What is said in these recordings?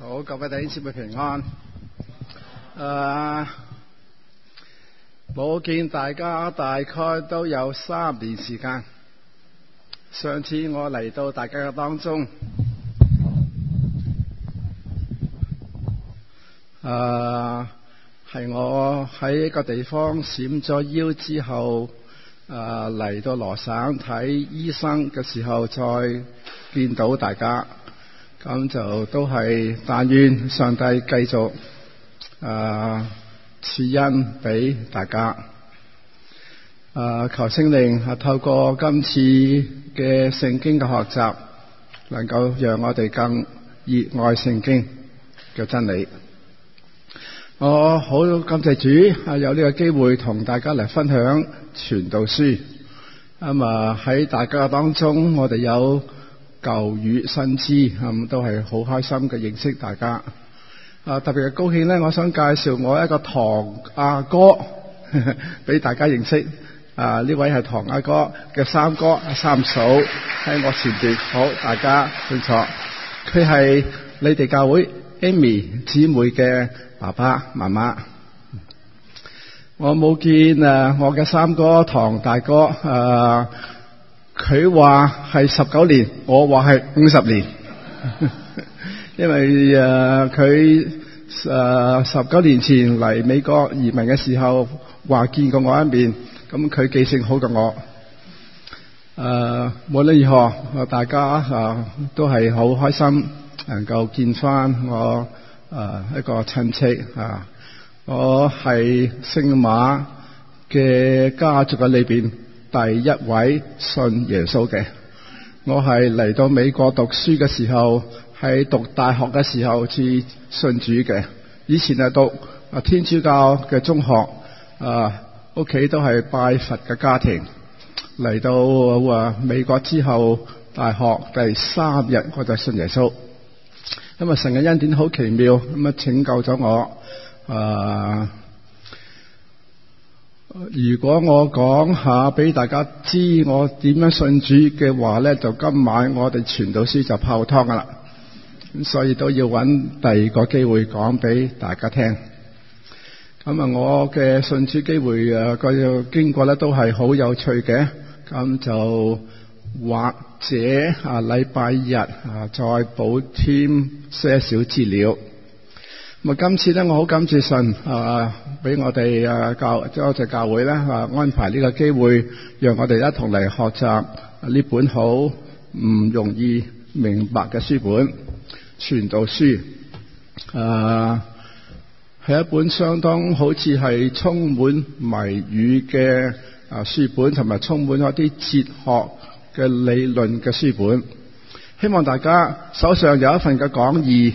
好，各位弟兄姊妹平安。冇見大家大概都有3年時間。上次我嚟到大家嘅當中，係我喺一個地方閃咗腰之後，嚟到羅省睇醫生嘅時候，再見到大家。咁就都係但願上帝繼續賜恩俾大家。求聖靈透過今次嘅聖經嘅學習，能夠讓我哋更熱愛聖經嘅真理。我好感謝主有呢個機會同大家嚟分享傳道書。喺大家當中，我哋有舊與新知，都係好開心嘅認識大家。特別嘅高興呢，我想介紹我一個堂阿哥俾大家認識。呢位係堂阿哥嘅三哥三嫂喺我前邊，好，大家清楚。佢係你哋教會 Amy 姊妹嘅爸爸媽媽。我冇見我嘅三哥堂大哥，佢話係19年，我話係50年。因為佢19年前嚟美國移民嘅時候，話見過我一面，咁佢記性好過我。無論如何，大家都係好開心，能夠見翻我一個親戚。我係聖馬嘅家族嘅裏邊第一位信耶穌嘅。我係嚟到美國讀書嘅時候，喺讀大學嘅時候至信主嘅。以前係讀天主教嘅中學，屋企都係拜佛嘅家庭。嚟到美國之後，大學第3日我就信耶穌。因為神嘅恩典好奇妙，咁拯救咗我。如果我講下俾大家知我點樣信主嘅話呢，就今晚我哋傳道書就泡湯噶啦。咁所以都要揾第二個機會講俾大家聽。我嘅信主機會個經過呢都係好有趣嘅。咁就或者禮拜日再補添些少資料。今次呢，我好感謝神俾我哋多謝教會咧安排呢個機會，讓我哋一同嚟學習呢本好唔容易明白嘅書本《傳道書》。係一本相當好似係充滿謎語嘅書本，同埋充滿咗啲哲學嘅理論嘅書本。希望大家手上有一份嘅講義，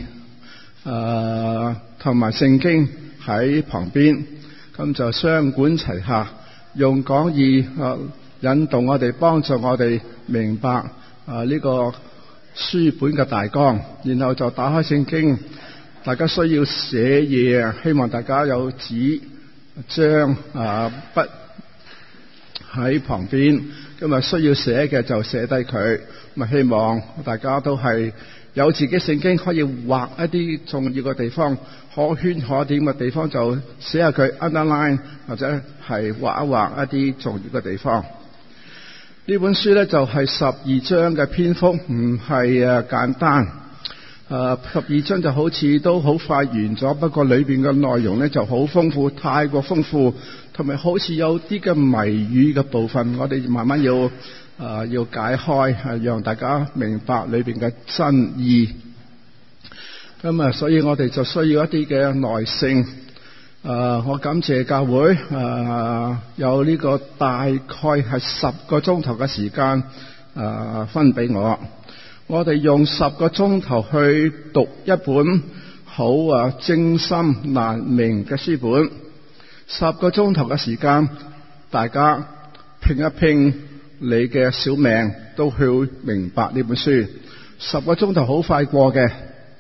同埋聖經喺旁邊，咁就雙管齊下，用講義引導我哋，幫助我哋明白呢個書本嘅大綱，然後就打開聖經。大家需要寫嘢，希望大家有紙張筆喺旁邊，咁需要寫嘅就寫低佢。咁希望大家都係有自己聖經，可以畫一啲重要嘅地方，可圈可點嘅地方就寫下佢 underline， 或者係畫一畫一啲重要嘅地方。呢本書呢，就係12章嘅篇幅，唔係簡單。12章就好似都好快完咗，不過裏邊嘅內容呢就好豐富，太過豐富，同埋好似有啲嘅謎語嘅部分，我哋慢慢要解開，讓大家明白裏邊嘅真意。所以我哋就需要一啲嘅耐性。我感謝教會有呢個大概係10個鐘頭嘅時間分俾我。我哋用10個鐘頭去讀一本好精深難明嘅書本。10個鐘頭嘅時間，大家拼一拼你嘅小命，都去明白呢本書。10個鐘頭好快過嘅。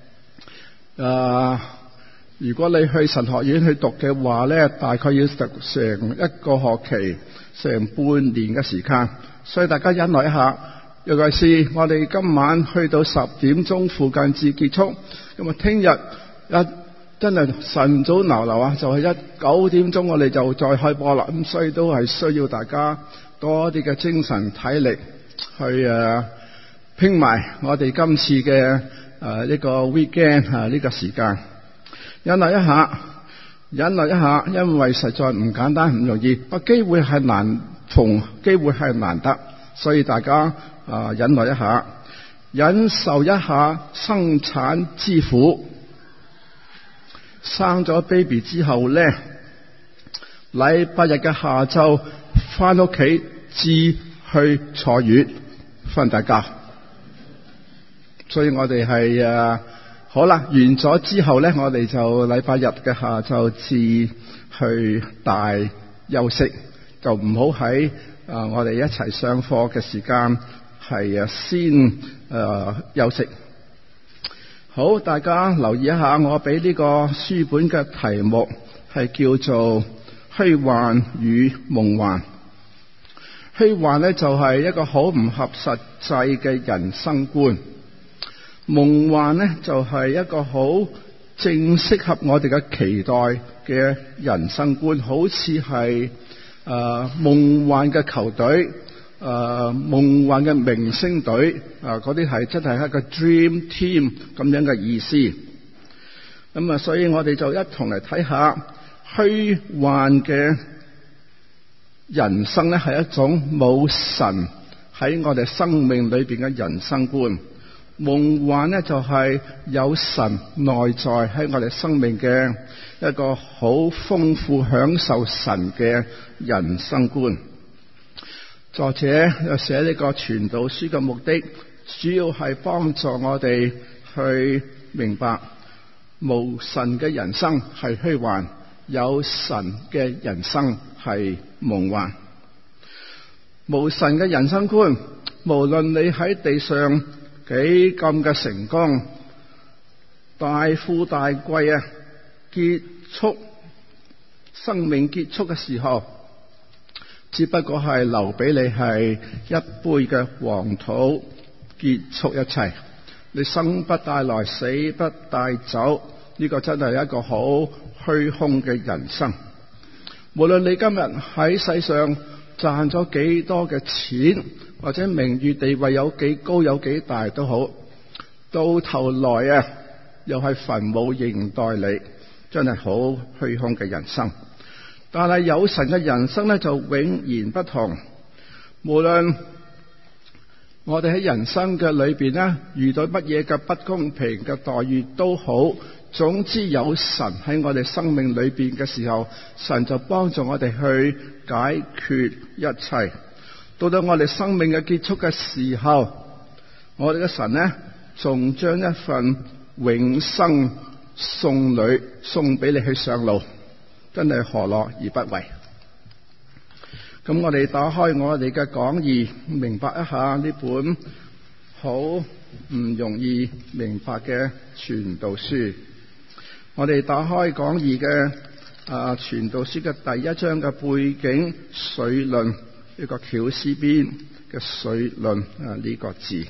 如果你去神學院去讀嘅話呢，大概要讀成1個學期，成半年嘅時間。所以大家忍耐一下。 尤其是我哋今晚去到10點鐘附近至結束，咁啊聽日真係晨早流流啊，就係9點鐘我哋就再開播啦。咁所以都係需要大家多啲嘅精神體力去拼埋我哋今次嘅呢個 weekend 呢個時間。忍耐一下，因為實在唔簡單，唔容易。機會係難逢，機會係難得，所以大家忍耐一下，忍受一下生產之苦。生咗 baby 之後咧，禮拜日嘅下晝翻屋企至去坐月瞓大覺。所以我哋係好啦，完咗之後咧，我哋就禮拜日嘅下晝至去大休息，就唔好喺我哋一齊上課嘅時間係先休息。好，大家留意一下，我俾呢個書本嘅題目係叫做虛幻與夢幻。虛幻咧就係一個好唔合實際嘅人生觀，夢幻咧就係一個好正適合我哋嘅期待嘅人生觀，好似係夢幻嘅球隊，夢幻嘅明星隊，嗰啲係真係一個 dream team 咁樣嘅意思。咁所以我哋就一同嚟睇下虛幻嘅人生咧，係一種冇神喺我哋生命裏邊嘅人生觀。夢幻咧就係有神內在喺我哋生命嘅一個好豐富享受神嘅人生觀。作者又寫呢個傳道書嘅目的，主要係幫助我哋去明白無神嘅人生係虛幻，有神嘅人生係夢幻。無神嘅人生觀，無論你喺地上幾咁嘅成功，大富大貴結束生命結束嘅時候，只不過係留俾你係一杯嘅黃土，結束一切。你生不帶來，死不帶走，呢個真係一個好虛空嘅人生。無論你今日喺世上賺咗幾多嘅錢，或者名譽地位有幾高有幾大都好，到頭來又係墳墓迎待你，真係好虛空嘅人生。但係有神嘅人生咧就永然不同。無論我哋喺人生嘅裏邊咧遇到乜嘢嘅不公平嘅待遇都好，總之有神喺我哋生命裏邊嘅時候，神就幫助我哋去解決一切。到到我哋生命嘅結束嘅時候，我哋嘅神咧仲將一份永生送俾你去上路，真係何樂而不為。咁我哋打開我哋嘅講義，明白一下呢本好唔容易明白嘅傳道書。我哋打開講義嘅傳道書嘅第一章嘅背景水論，呢個絞絲邊嘅水論呢個字。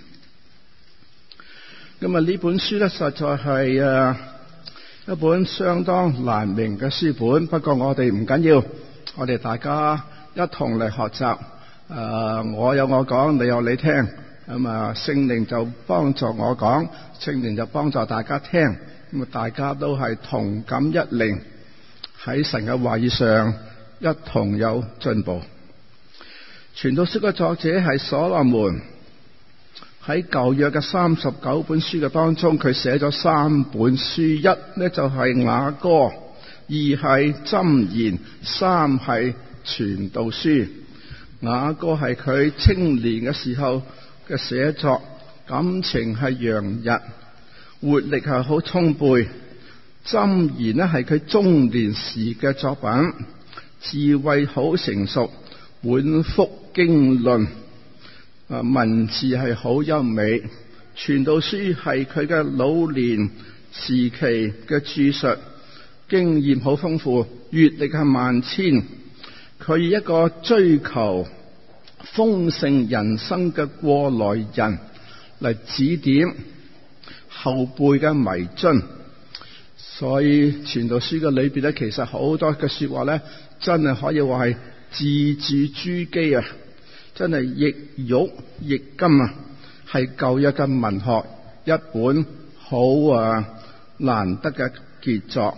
咁呢本書咧實在係一本相當難明嘅書本，不過我哋唔緊要，我哋大家一同嚟學習。我有我講，你有你聽。聖靈就幫助我講，聖靈就幫助大家聽。咁大家都係同感一靈，喺神嘅話語上一同有進步。傳道書嘅作者係所羅門，喺舊約嘅39本書嘅當中，佢寫咗3本書，一呢就係雅歌，二係箴言，三係傳道書。雅歌係佢青年嘅時候嘅寫作，感情係洋溢，活力係好充沛。箴言呢係佢中年時嘅作品，智慧好成熟，滿腹經論，文字係好優美。傳道書係佢嘅老年時期嘅著述，經驗好豐富，閱歷係萬千。佢以一個追求豐盛人生嘅過來人嚟指點後輩嘅迷津。所以傳道書嘅裏邊咧，其實好多嘅說話咧，真係可以話係字字珠璣啊！真係亦玉亦金啊！係舊約嘅文學一本好難得嘅傑作。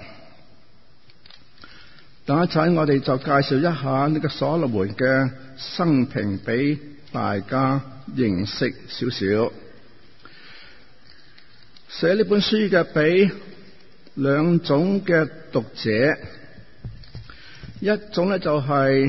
等一陣我哋就介紹一下呢個所羅門嘅生平俾大家認識少少。寫呢本書嘅俾兩種嘅讀者，一種咧就係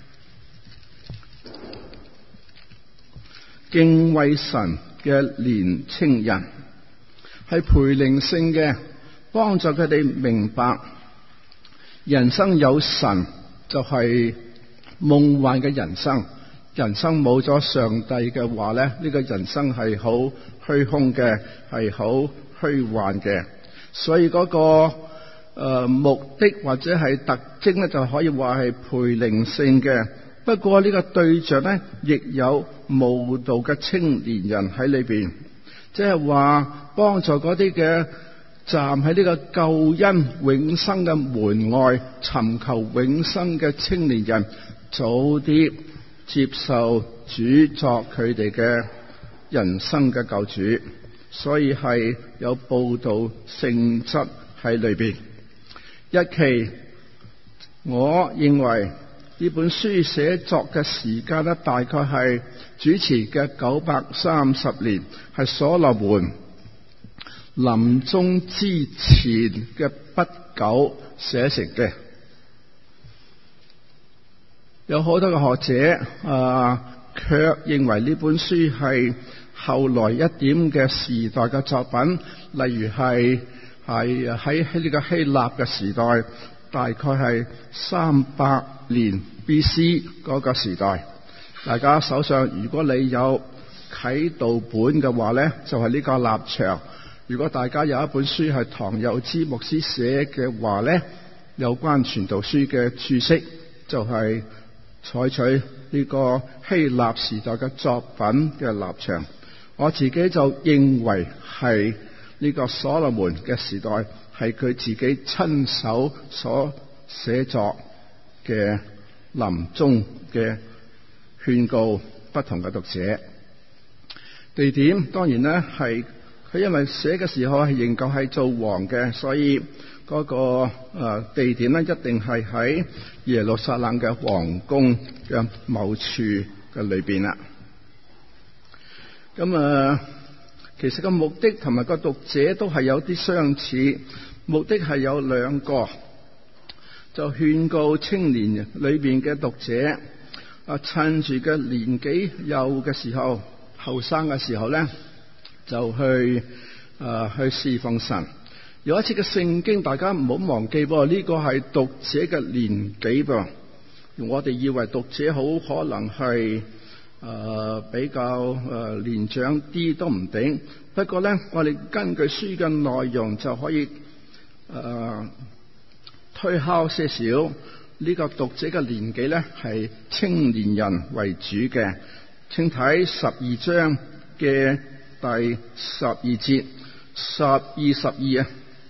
敬畏神嘅年青人，係培靈性嘅，幫助佢哋明白人生有神就係夢幻嘅人生，人生冇咗上帝嘅話咧，呢個人生係好虛空嘅，係好虛幻嘅。所以嗰個目的或者係特徵咧，就可以話係培靈性嘅。不過呢個對象咧，亦有慕道嘅青年人喺裏邊，即係話幫助嗰啲嘅站喺呢個救恩永生嘅門外尋求永生嘅青年人，早啲接受主作佢哋嘅人生嘅救主。所以係有報道性質喺裏邊。一期，我認為呢本書寫作嘅時間咧，大概係主持嘅930年，係所羅門臨終之前嘅不久寫成嘅。有好多嘅學者卻認為呢本書係後來一點嘅時代嘅作品，例如係喺呢個希臘嘅時代，大概係300年 BC 嗰個時代。大家手上如果你有啟導本嘅話咧，就係呢個立場。如果大家有一本書係唐佑之牧師寫嘅話咧，有關傳道書嘅注釋就係採取呢個希臘時代嘅作品嘅立場。我自己就認為係呢個所羅門嘅時代係佢自己親手所寫作嘅臨終嘅勸告不同嘅讀者。地點當然咧係佢因為寫嘅時候係仍舊係做王嘅，所以嗰個地點咧一定係喺耶路撒冷嘅皇宮嘅某處嘅裏邊啦。咁其實個目的同埋個讀者都係有啲相似，目的係有兩個，就勸告青年裏邊嘅讀者，趁住嘅年紀幼嘅時候，後生嘅時候咧，就去侍奉神。有一次嘅聖經，大家唔好忘記噃，呢個係讀者嘅年紀噃。我哋以為讀者好可能係比較年長啲都唔定，不過咧，我哋根據書嘅內容就可以推敲些少。呢個讀者嘅年紀咧係青年人為主嘅。請睇12章嘅第12節，12、12啊，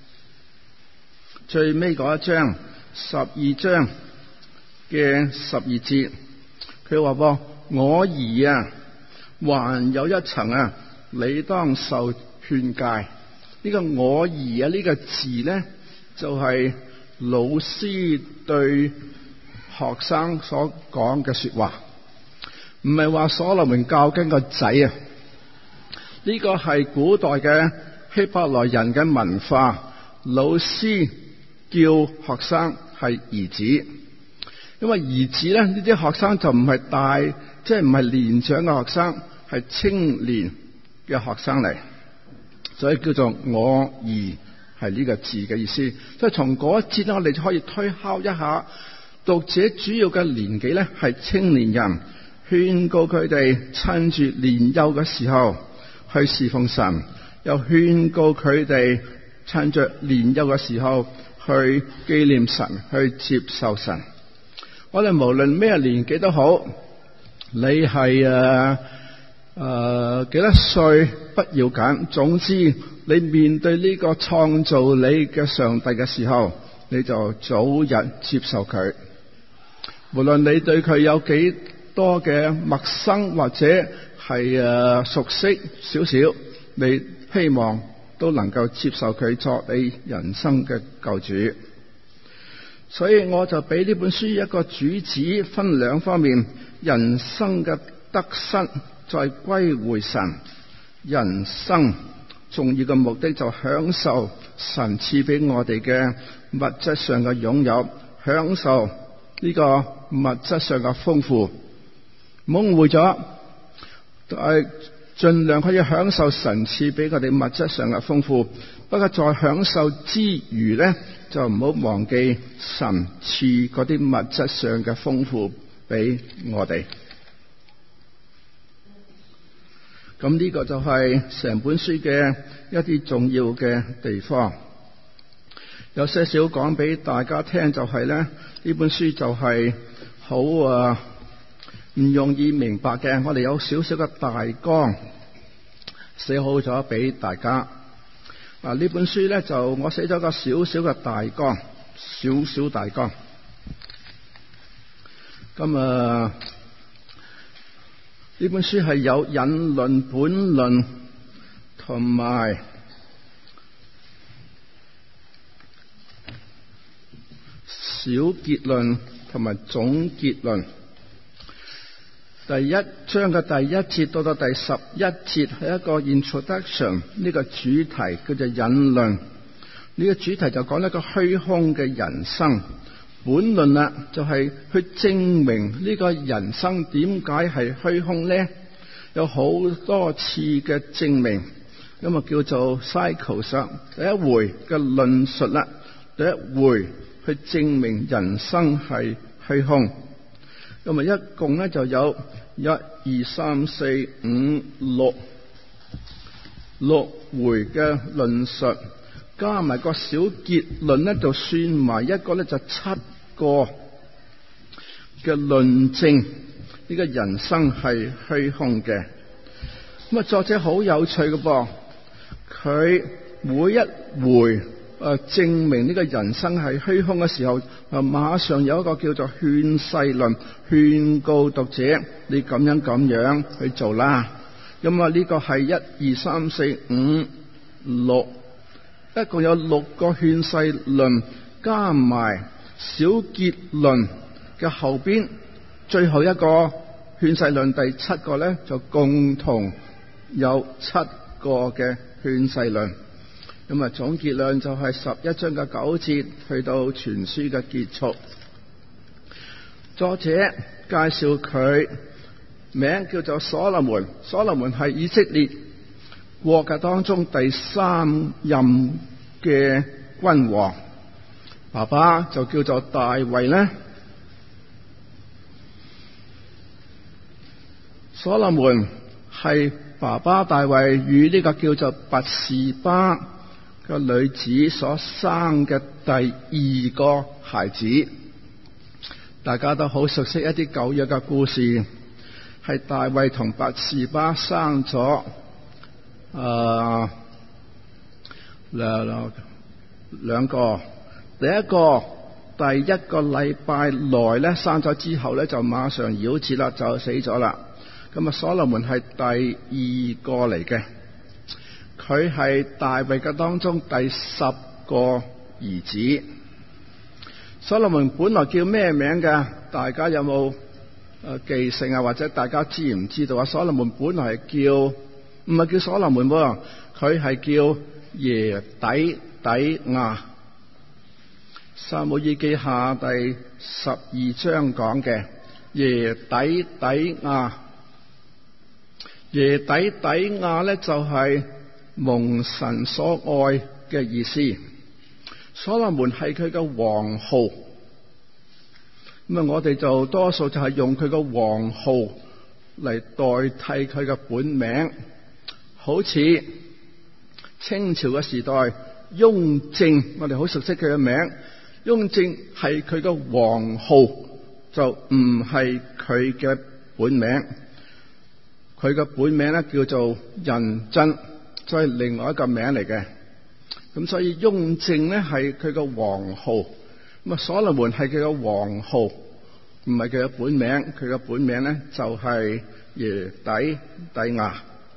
最尾嗰一章12章嘅12節，佢話噃：我兒啊，還有一層啊，你當受勸戒。呢個我兒啊呢個字咧，就係老師對學生所講嘅說話，唔係話所羅門教緊個仔啊。呢個係古代嘅希伯來人嘅文化，老師叫學生係兒子。因為兒子咧，呢啲學生就唔係大，即係唔係年長嘅學生，係青年嘅學生嚟，所以叫做我兒，係呢個字嘅意思。所以從嗰一節咧，我哋就可以推敲一下，讀者主要嘅年紀咧係青年人，勸告佢哋趁住年幼嘅時候去侍奉神，又勸告佢哋趁着年幼嘅時候去紀念神，去接受神。我哋無論咩年紀都好， 你係幾多歲不要緊，總之你面對呢個創造你嘅上帝嘅時候，你就早日接受佢。無論你對佢有幾多嘅陌生或者係熟悉少少，你希望都能夠接受佢作你人生嘅救主。所以我就俾呢本書一個主旨，分兩方面：人生嘅得失再歸回神。人生重要嘅目的就享受神賜俾我哋嘅物質上嘅擁有，享受呢個物質上嘅豐富。唔好誤會咗，盡量可以享受神賜俾我哋物質上嘅豐富，不過在享受之餘呢，就唔好忘記神賜嗰啲物質上嘅豐富俾我哋。咁呢個就係成本書嘅一啲重要嘅地方。有些少講俾大家聽，就係呢本書就係好唔容易明白嘅。我哋有少少嘅大綱寫好咗俾大家。呢本書呢，就我寫咗個少少嘅大綱，少少大綱。咁呢本書係有引論、本論同埋小結論同埋總結論。第一章嘅第一節到第11節係一個 introduction， 呢個主題叫做引論。呢個主題就講一個虛空嘅人生。本論啦，就係去證明呢個人生點解係虛空呢？有好多次嘅證明，咁啊叫做 cycle。 第一回嘅論述啦，第一回去證明人生係虛空。咁啊一共咧就有1、2、3、4、5、6回嘅論述，加埋個小結論咧，就算埋一個咧就7個嘅論證，呢個人生係虛空嘅。咁啊作者好有趣嘅噃，佢每一回證明呢個人生係虛空嘅時候，馬上有一個叫做勸世論，勸告讀者你咁樣去做啦。咁啊呢個係1、2、3、4、5、6，一共有6個勸世論，加埋小結論嘅後邊最後一個勸世論第7個咧，就共同有7個嘅勸世論。咁啊總結論就係11章嘅9節去到全書嘅結束。作者介紹佢名叫做所羅門，所羅門係以色列國嘅當中第3任嘅君王，爸爸就叫做大衛咧。所羅門係爸爸大衛與呢個叫做拔示巴個女子所生嘅第2個孩子。大家都好熟悉一啲舊約嘅故事，係大衛同拔示巴生咗兩個。第一個禮拜內咧生咗之後咧，就馬上夭折啦，就死咗啦。咁啊所羅門係第2個嚟嘅，佢係大衛嘅當中第10個兒子。所羅門本來叫咩名㗎？大家有冇記性啊？或者大家知唔知道啊？所羅門本來係唔係叫所羅門喎，佢係叫耶底底亞。撒母耳記下第12章講嘅耶底底亞。耶底底亞咧就係蒙神所愛嘅意思。所羅門係佢嘅王號，咁啊我哋就多數就係用佢嘅王號嚟代替佢嘅本名。好似清朝嘅時代，雍正，我哋好熟悉佢嘅名。雍正係佢嘅王號，就唔係佢嘅本名。佢嘅本名咧叫做仁真，即係另外一個名嚟嘅。咁所以雍正咧係佢嘅皇號，咁啊所羅門係佢嘅皇號，唔係佢嘅本名。佢嘅本名咧就係耶底底亞。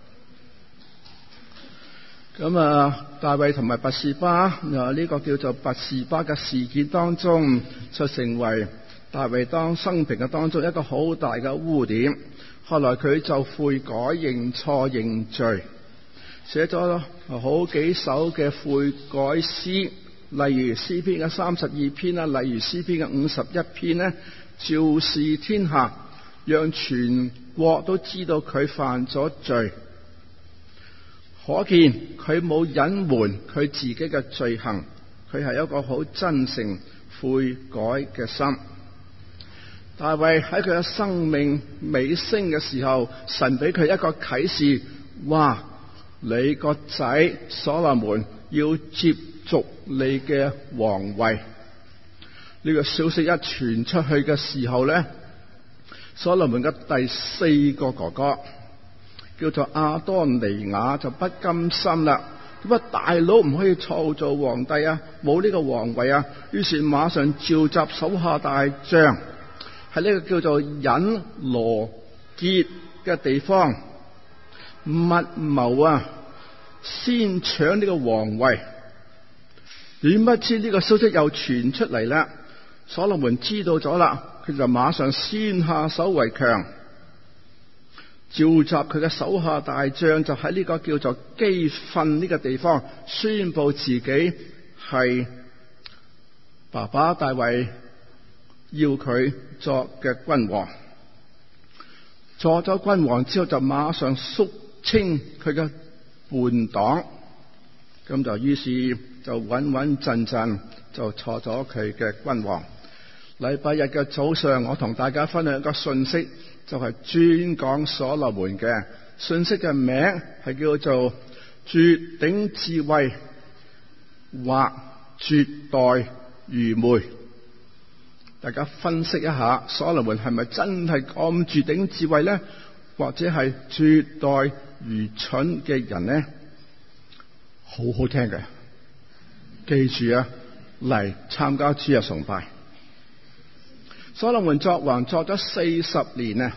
咁啊，大衛同埋拔示巴呢個叫做拔示巴嘅事件當中，就成為大衛當生平嘅當中一個好大嘅污點。後來佢就悔改認錯認罪，寫咗好幾首嘅悔改詩，例如詩篇嘅32篇啦，例如詩篇嘅51篇呢，昭示天下，讓全國都知道佢犯咗罪。可見佢冇隱瞞佢自己嘅罪行，佢係一個好真誠悔改嘅心。大衛喺佢嘅生命尾聲嘅時候，神俾佢一個啟示，話你個仔所羅門要接續你嘅皇位。呢個消息一傳出去嘅時候咧，所羅門嘅第4個哥哥叫做亞多尼雅就不甘心啦。點解大佬唔可以創造皇帝啊？冇呢個皇位啊？於是馬上召集手下大將，喺呢個叫做隱羅結嘅地方密謀啊，先搶呢個皇位。點不知呢個消息又傳出嚟啦，所羅門知道咗啦，佢就馬上先下手為強，召集佢嘅手下大將，就喺呢個叫做基訓呢個地方宣布自己係爸爸大衛要佢作嘅君王。作咗君王之後，就馬上肅清佢嘅叛黨，咁就於是就穩穩陣陣就坐咗佢嘅君王。禮拜日嘅早上，我同大家分享一個信息，就係專講所羅門嘅。信息嘅名係叫做絕頂智慧或絕代愚昧。大家分析一下，所羅門係咪真係咁絕頂智慧呢？或者係絕代愚蠢嘅人呢？好好聽嘅，記住啊，嚟參加主日崇拜。所羅門作王作咗40年啊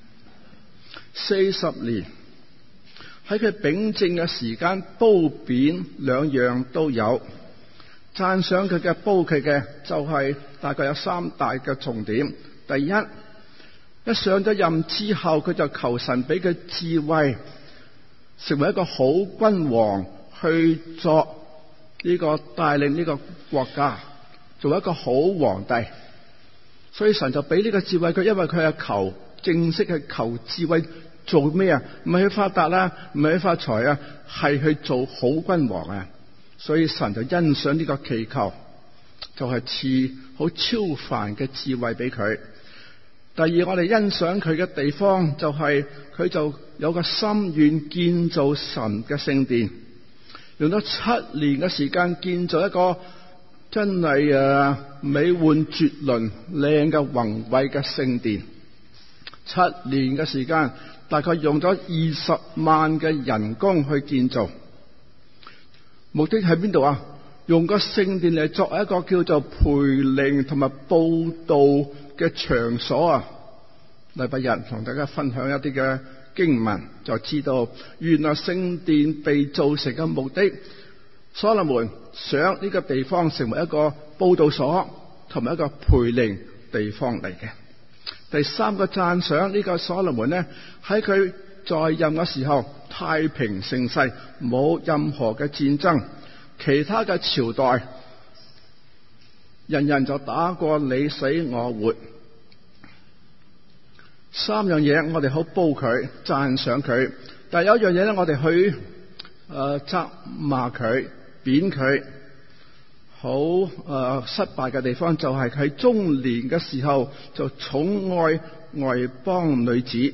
，40年喺佢秉政嘅時間，褒貶兩樣都有。讚賞佢嘅褒佢嘅就係大概有3大嘅重點。第一，一上咗任之後，佢就求神俾佢智慧，成為一個好君王，去作呢個帶領呢個國家，做一個好皇帝。所以神就俾呢個智慧佢，因為佢係正式去求智慧，做咩啊？唔係去發達啦，唔係去發財啊，係去做好君王啊。所以神就欣賞呢個祈求，就係賜好超凡嘅智慧俾佢。第二，我哋欣賞佢嘅地方就係佢就有個心願建造神嘅聖殿，用咗7年嘅時間建造一個真係美換絕倫、靚嘅宏偉嘅聖殿。7年嘅時間，大概用咗20萬嘅人工去建造。目的喺邊度啊？用個聖殿嚟作為一個叫做培靈同埋佈道嘅場所啊！禮拜日同大家分享一啲嘅經文，就知道原來聖殿被造成嘅目的，所羅門想呢個地方成為一個佈道所同埋一個培靈地方嚟嘅。第三個讚賞呢個所羅門呢，喺佢在任嘅時候太平盛世，冇任何嘅戰爭，其他嘅朝代人人就打過你死我活。3樣嘢我哋好褒佢讚賞佢，但係有一樣嘢咧，我哋去責罵佢貶佢。好失敗嘅地方就係佢中年嘅時候就寵愛外邦女子，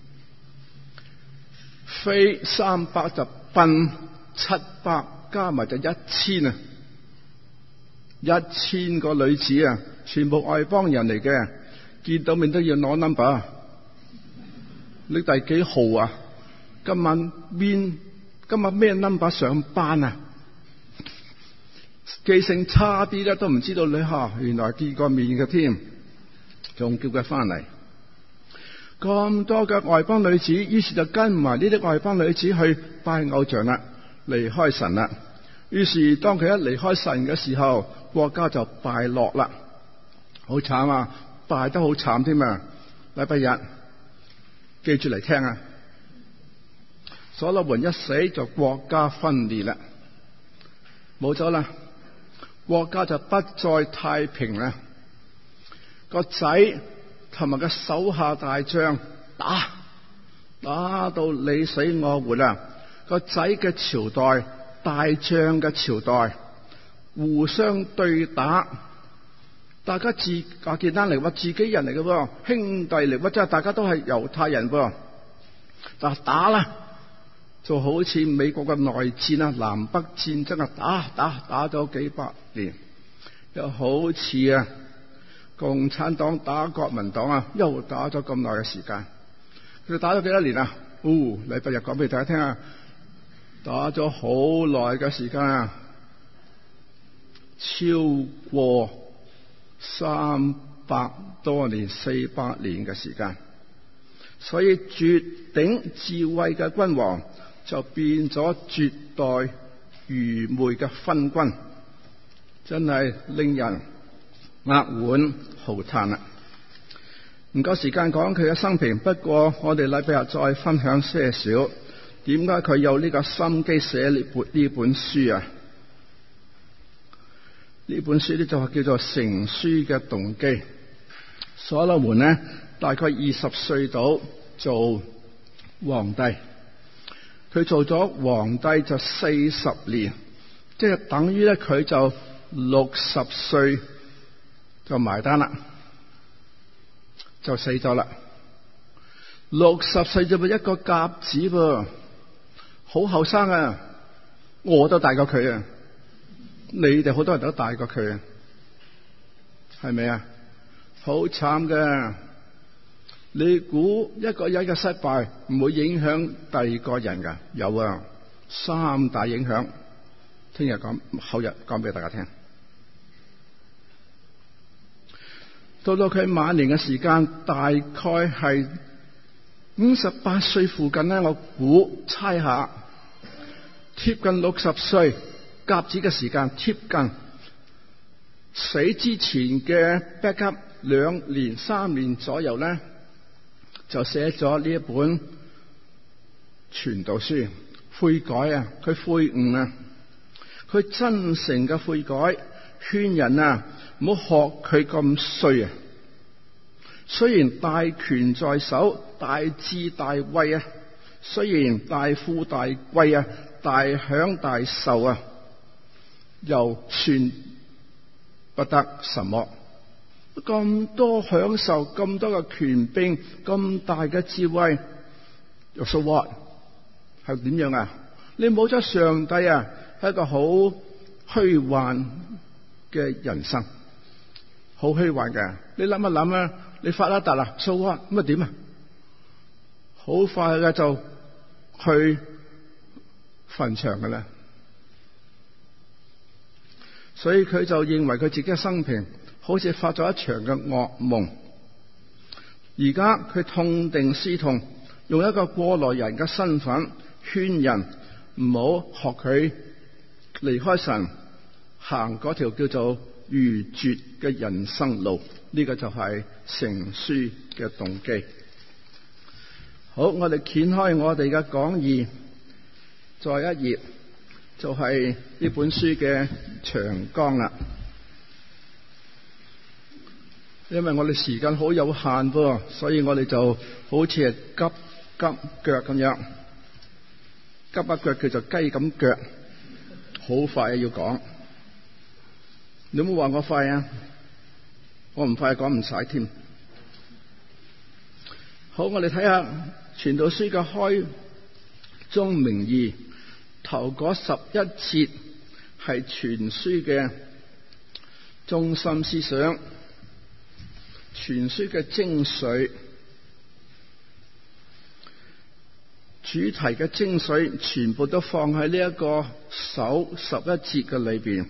非300就奔700，加埋就1000啊！1000個女子啊，全部外邦人嚟嘅，見到面都要攞 number。 你第幾號啊？今日咩 number 上班啊？記性差啲咧，都唔知道你原來見過面嘅添，仲叫佢翻嚟。咁多嘅外邦女子，於是就跟埋呢啲外邦女子去拜偶像啦，離開神啦。於是當佢一離開神嘅時候，國家就敗落啦，好慘啊！敗得好慘添啊！禮拜日記住嚟聽啊！所羅門一死就國家分裂啦，冇咗啦，國家就不再太平啦。個仔同埋個手下大將打到你死我活啦！個仔嘅朝代，大將嘅朝代互相對打，大家簡單嚟話自己人嚟嘅喎，兄弟嚟喎，即係大家都係猶太人噃。但打啦，就好似美國嘅內戰啊、南北戰爭啊，打咗幾百年，又好似共產黨打國民黨啊，又打咗咁耐嘅時間。佢哋打咗幾多年啊？禮拜日講俾大家聽啊，打咗好耐嘅時間啊，超過300多年、400年嘅時間。所以絕頂智慧嘅君王就變咗絕代愚昧嘅昏君，真係令人扼腕浩嘆啦！唔夠時間講佢嘅生平，不過我哋禮拜日再分享些少，點解佢有呢個心機寫呢本書啊？呢本書呢就係叫做成書嘅動機。所羅門呢大概20歲到做皇帝，佢做咗皇帝就40年，即係等於咧佢就60歲就埋單啦，就死咗啦。60歲就一個鴿子噃，好後生啊！我都大過佢啊，你哋好多人都大過佢啊，係咪啊？好慘㗎！你估一個人嘅失敗唔會影響第二個人㗎？有啊，3大影響。聽日講，後日講俾大家聽。到佢晚年嘅時間，大概係58歲附近咧，我估猜下，貼近60歲，鴿子嘅時間貼近死之前嘅 backup 2年3年左右咧，就寫咗呢一本傳道書，悔改啊，佢悔悟啊，佢真誠嘅悔改，勸人啊唔好學佢咁衰啊！雖然大權在手，大智大慧啊，雖然大富大貴啊，大享大受啊，又算不得什麼。咁多享受，咁多嘅權柄，咁大嘅智慧，又 so what？ 係點樣啊？你冇咗上帝啊，係一個好虛幻嘅人生，好虛幻嘅。你諗一諗啊，你發一達啦 so what？ 咁啊點啊？好快嘅就去墳場噶啦。所以佢就認為佢自己嘅生平好似發咗一場嘅噩夢，而家佢痛定思痛，用一個過來人嘅身份勸人唔好學佢離開神，行嗰條叫做愚拙嘅人生路。呢個就係成書嘅動機。好，我哋掀開我哋嘅講義，再一頁就係呢本書嘅長綱啦。因為我哋時間好有限噃，所以我哋就好似係急腳咁樣，急一腳叫做雞咁腳，好快要講。你有冇話我快啊？我唔快講唔晒添。好，我哋睇下傳道書嘅開宗明義，頭嗰11節係全書嘅中心思想，全書嘅精髓。 主題嘅精髓全部都放喺呢一個首11節嘅裏邊。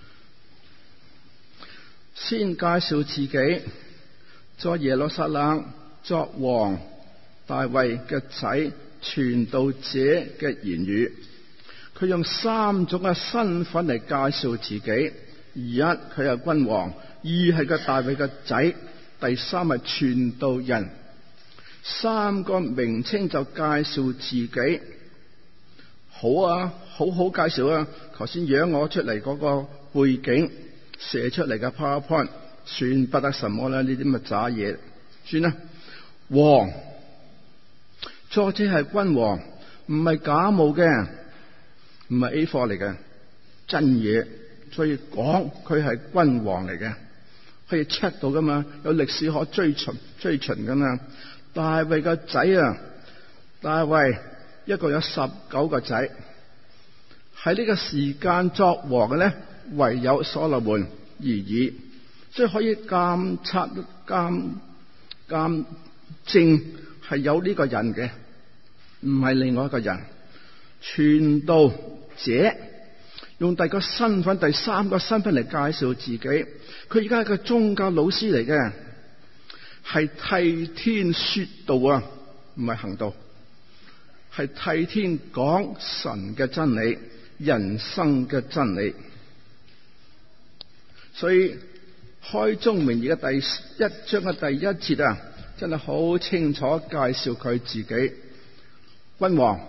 先介紹自己，在耶路撒冷作王大衛嘅仔傳道者嘅言語。佢用3種嘅身份嚟介紹自己：一，佢係君王；二，係個大衛嘅仔；第三，係傳道人。3個名稱就介紹自己。好啊，好好介紹啊！頭先養我出嚟嗰個背景寫出嚟嘅 PowerPoint 算不得什麼啦，呢啲咁嘅渣嘢算啦。王，作者係君王，唔係假冒嘅，唔係 A 貨嚟嘅，真嘢，所以講佢係君王嚟嘅，可以 check 到噶嘛，有歷史可追尋噶嘛。大衛個仔啊，大衛一共有19個仔，喺呢個時間作王嘅咧，唯有所羅門而已，所以可以監證係有呢個人嘅，唔係另外一個人。傳道者用第個身份，第3個身份嚟介紹自己。佢而家係個宗教老師嚟嘅，係替天說道啊，唔係行道，係替天講神嘅真理、人生嘅真理。所以開宗明義嘅第1章嘅第1節啊，真係好清楚介紹佢自己：君王、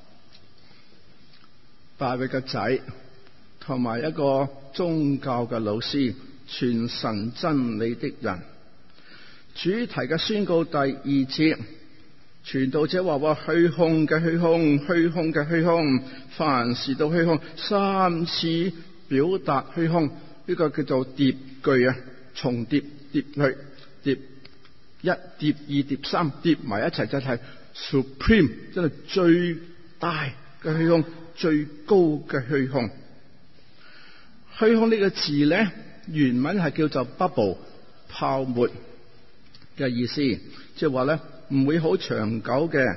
大衛嘅仔，同埋一個宗教嘅老師，傳神真理的人。主題嘅宣告第2節，傳道者話虛空嘅虛空，虛空嘅虛空，凡事都虛空，3次表達虛空，呢個叫做疊句啊，重疊疊去，疊1、疊2、疊3，疊埋一齊就係 supreme， 真係最大嘅虛空，最高嘅虛空。虛空呢個字咧，原文係叫做 bubble， 泡沫嘅意思，即係話咧唔會好長久嘅。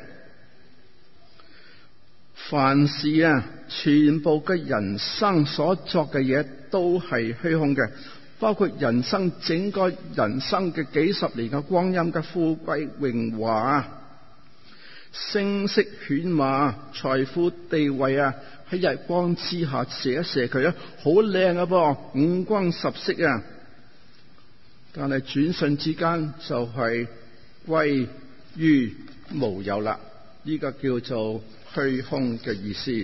凡事啊，全部嘅人生所作嘅嘢都係虛空嘅，包括人生整個人生嘅幾十年嘅光陰嘅富貴榮華、聲色犬馬、財富地位啊，喺日光之下射一射佢啊，好靚啊噃，五光十色啊！但係轉瞬之間就係歸於無有啦，呢個叫做虛空嘅意思。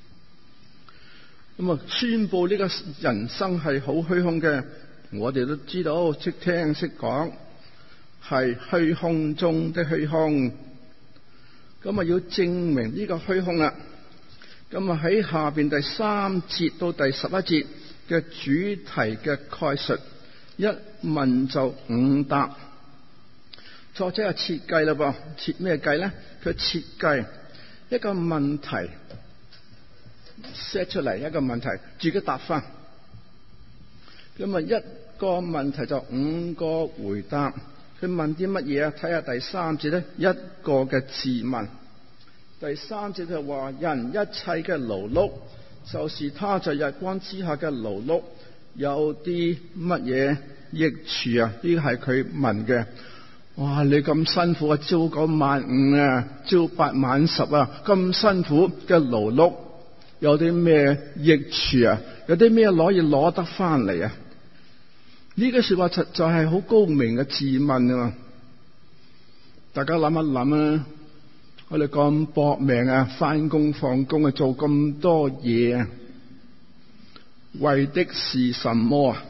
咁啊，宣布呢個人生係好虛空嘅，我哋都知道，識聽識講，係虛空中的虛空。咁啊，要證明呢個虛空啦。咁啊，喺下邊第3節到第11節嘅主題嘅概述，一問就5答。作者係設計啦噃，設咩計咧？佢設計一個問題 set 出嚟，一個問題自己答翻。咁啊，一個問題就5個回答。佢問啲乜嘢啊？睇下第3節咧，一個嘅自問。第3節就話：人一切嘅勞碌，就是他在日光之下嘅勞碌，有啲乜嘢益處啊？呢個係佢問嘅。哇！你咁辛苦啊，朝9晚5啊，朝8晚10啊，咁辛苦嘅勞碌，有啲咩益處啊？有啲咩攞得翻嚟啊？呢句說話就係好高明嘅自問啊！大家諗一諗啊，我哋咁搏命啊，翻工放工啊，做咁多嘢啊，為的是什麼啊？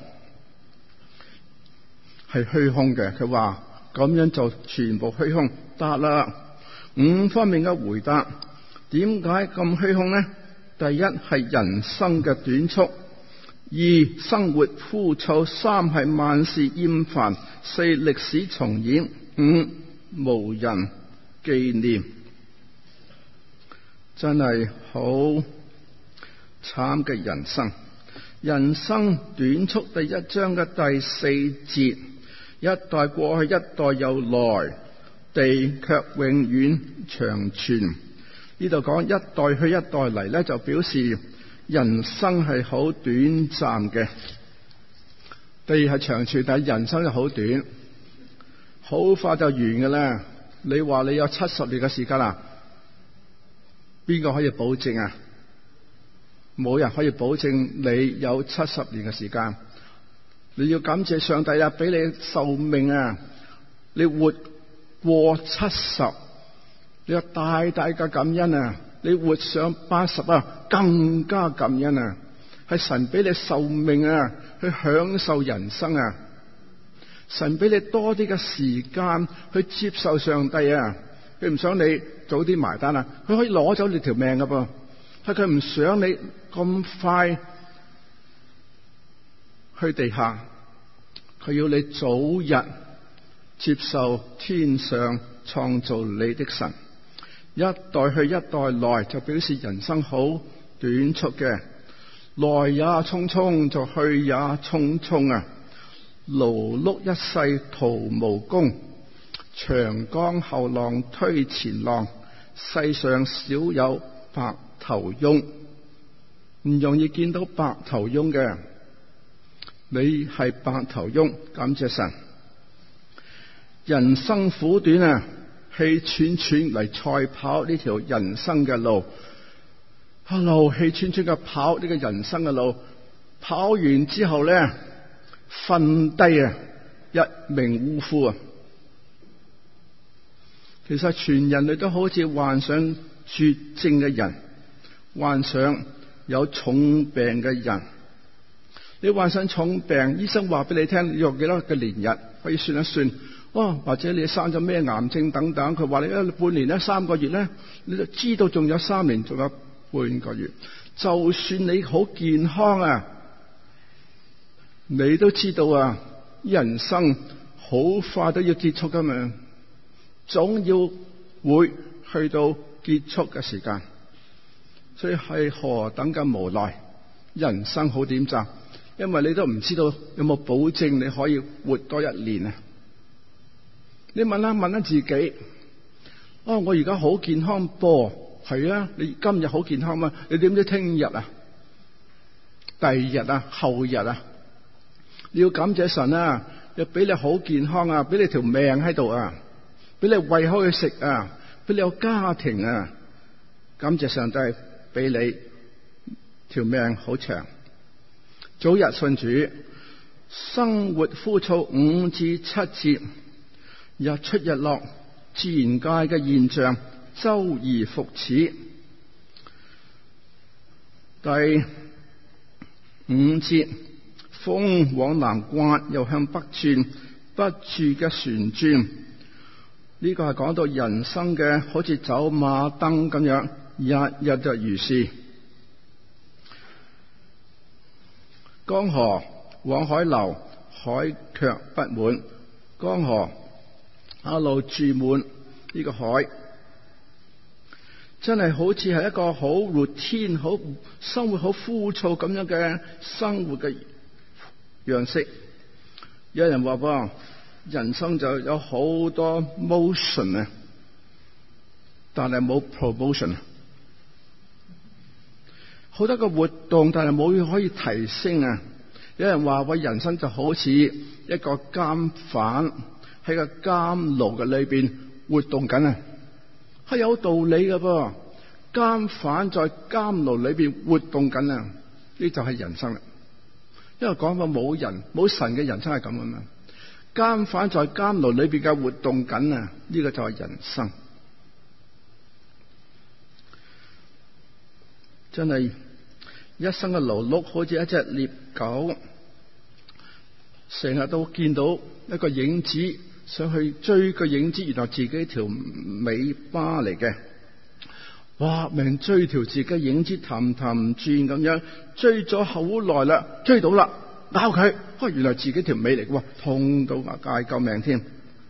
係虛空嘅。佢話咁樣就全部虛空得啦。5方面嘅回答，點解咁虛空呢？第一係人生嘅短促。2生活枯燥。3係萬事厭煩。4歷史重演。5無人紀念。真係好慘嘅人生。人生短促，第1章嘅第4節，一代過去，一代又來，地卻永遠長存。 呢度講一代去一代嚟咧，就表示人生係好短暫嘅。地係長處，但係人生就好短，好快就完嘅啦。你話你有70年嘅時間啊？邊個可以保證啊？冇人可以保證你有70年嘅時間。你要感謝上帝啊，俾你壽命啊，你活過70，你有大大嘅感恩啊！你活上80啊，更加感恩啊！係神俾你壽命啊，去享受人生啊！神俾你多啲嘅時間去接受上帝啊！佢唔想你早啲埋單啊！佢可以攞走你條命噶噃，係佢唔想你咁快去地下，佢要你早日接受天上創造你的神。一代去一代來，就表示人生好短促嘅，來也匆匆，就去也匆匆啊！勞碌一世徒無功，長江後浪推前浪，世上少有白頭翁。唔容易見到白頭翁嘅，你係白頭翁，感謝神。人生苦短啊，氣喘喘嚟賽跑呢條人生嘅路，一路氣喘喘嘅跑呢個人生嘅路，跑完之後咧，瞓低啊，一命嗚呼啊！其實全人類都好似患上絕症嘅人，患上有重病嘅人。你患上重病，醫生話俾你聽，你用幾多個年日可以算一算。或者你生咗咩癌症等等，佢話你半年咧，3個月咧，你就知道仲有3年，仲有半個月。就算你好健康啊，你都知道啊，人生好快都要結束噶嘛，總要會去到結束嘅時間。所以係何等嘅無奈，人生好短暫，因為你都唔知道有冇保證你可以活多1年啊！你問下自己，我而家好健康噃，係啊，你今日好健康嘛？你點知聽日啊、第2日啊、後日啊？你要感謝神啊，又俾你好健康啊，俾你條命喺度啊，俾你胃口去食啊，俾你有家庭啊，感謝上帝俾你條命好長，早日信主，生活枯燥5至7節。日出日落，自然界嘅現象周而復始。第5節，風往南刮，又向北轉，不住嘅旋轉。呢個係講到人生嘅好似走馬燈咁樣，日日就如是。江河往海流，海卻不滿。江河一路注滿呢個海，真係好似係一個好routine、好生活好枯燥咁樣嘅生活嘅樣式。有人話噃，人生就有好多 motion 啊，但係冇 promotion。好多個活動，但係冇可以提升啊。有人話喂，人生就好似一個監犯喺個監牢嘅裏邊活動緊啊，係有道理㗎噃。監犯在監牢裏邊活動緊啊，呢就係人生啦。因為講過冇人冇神嘅人生係咁啊嘛。監犯在監牢裏邊嘅活動緊啊，呢個就係人生。真係一生嘅勞碌，好似一隻獵狗，成日都見到一個影子，想去追個影子，原來自己條尾巴嚟嘅。哇！命追條自己影子，氹氹轉咁樣，追咗好耐啦，追到啦，咬佢，原來自己條尾嚟嘅，痛到嗌救命添。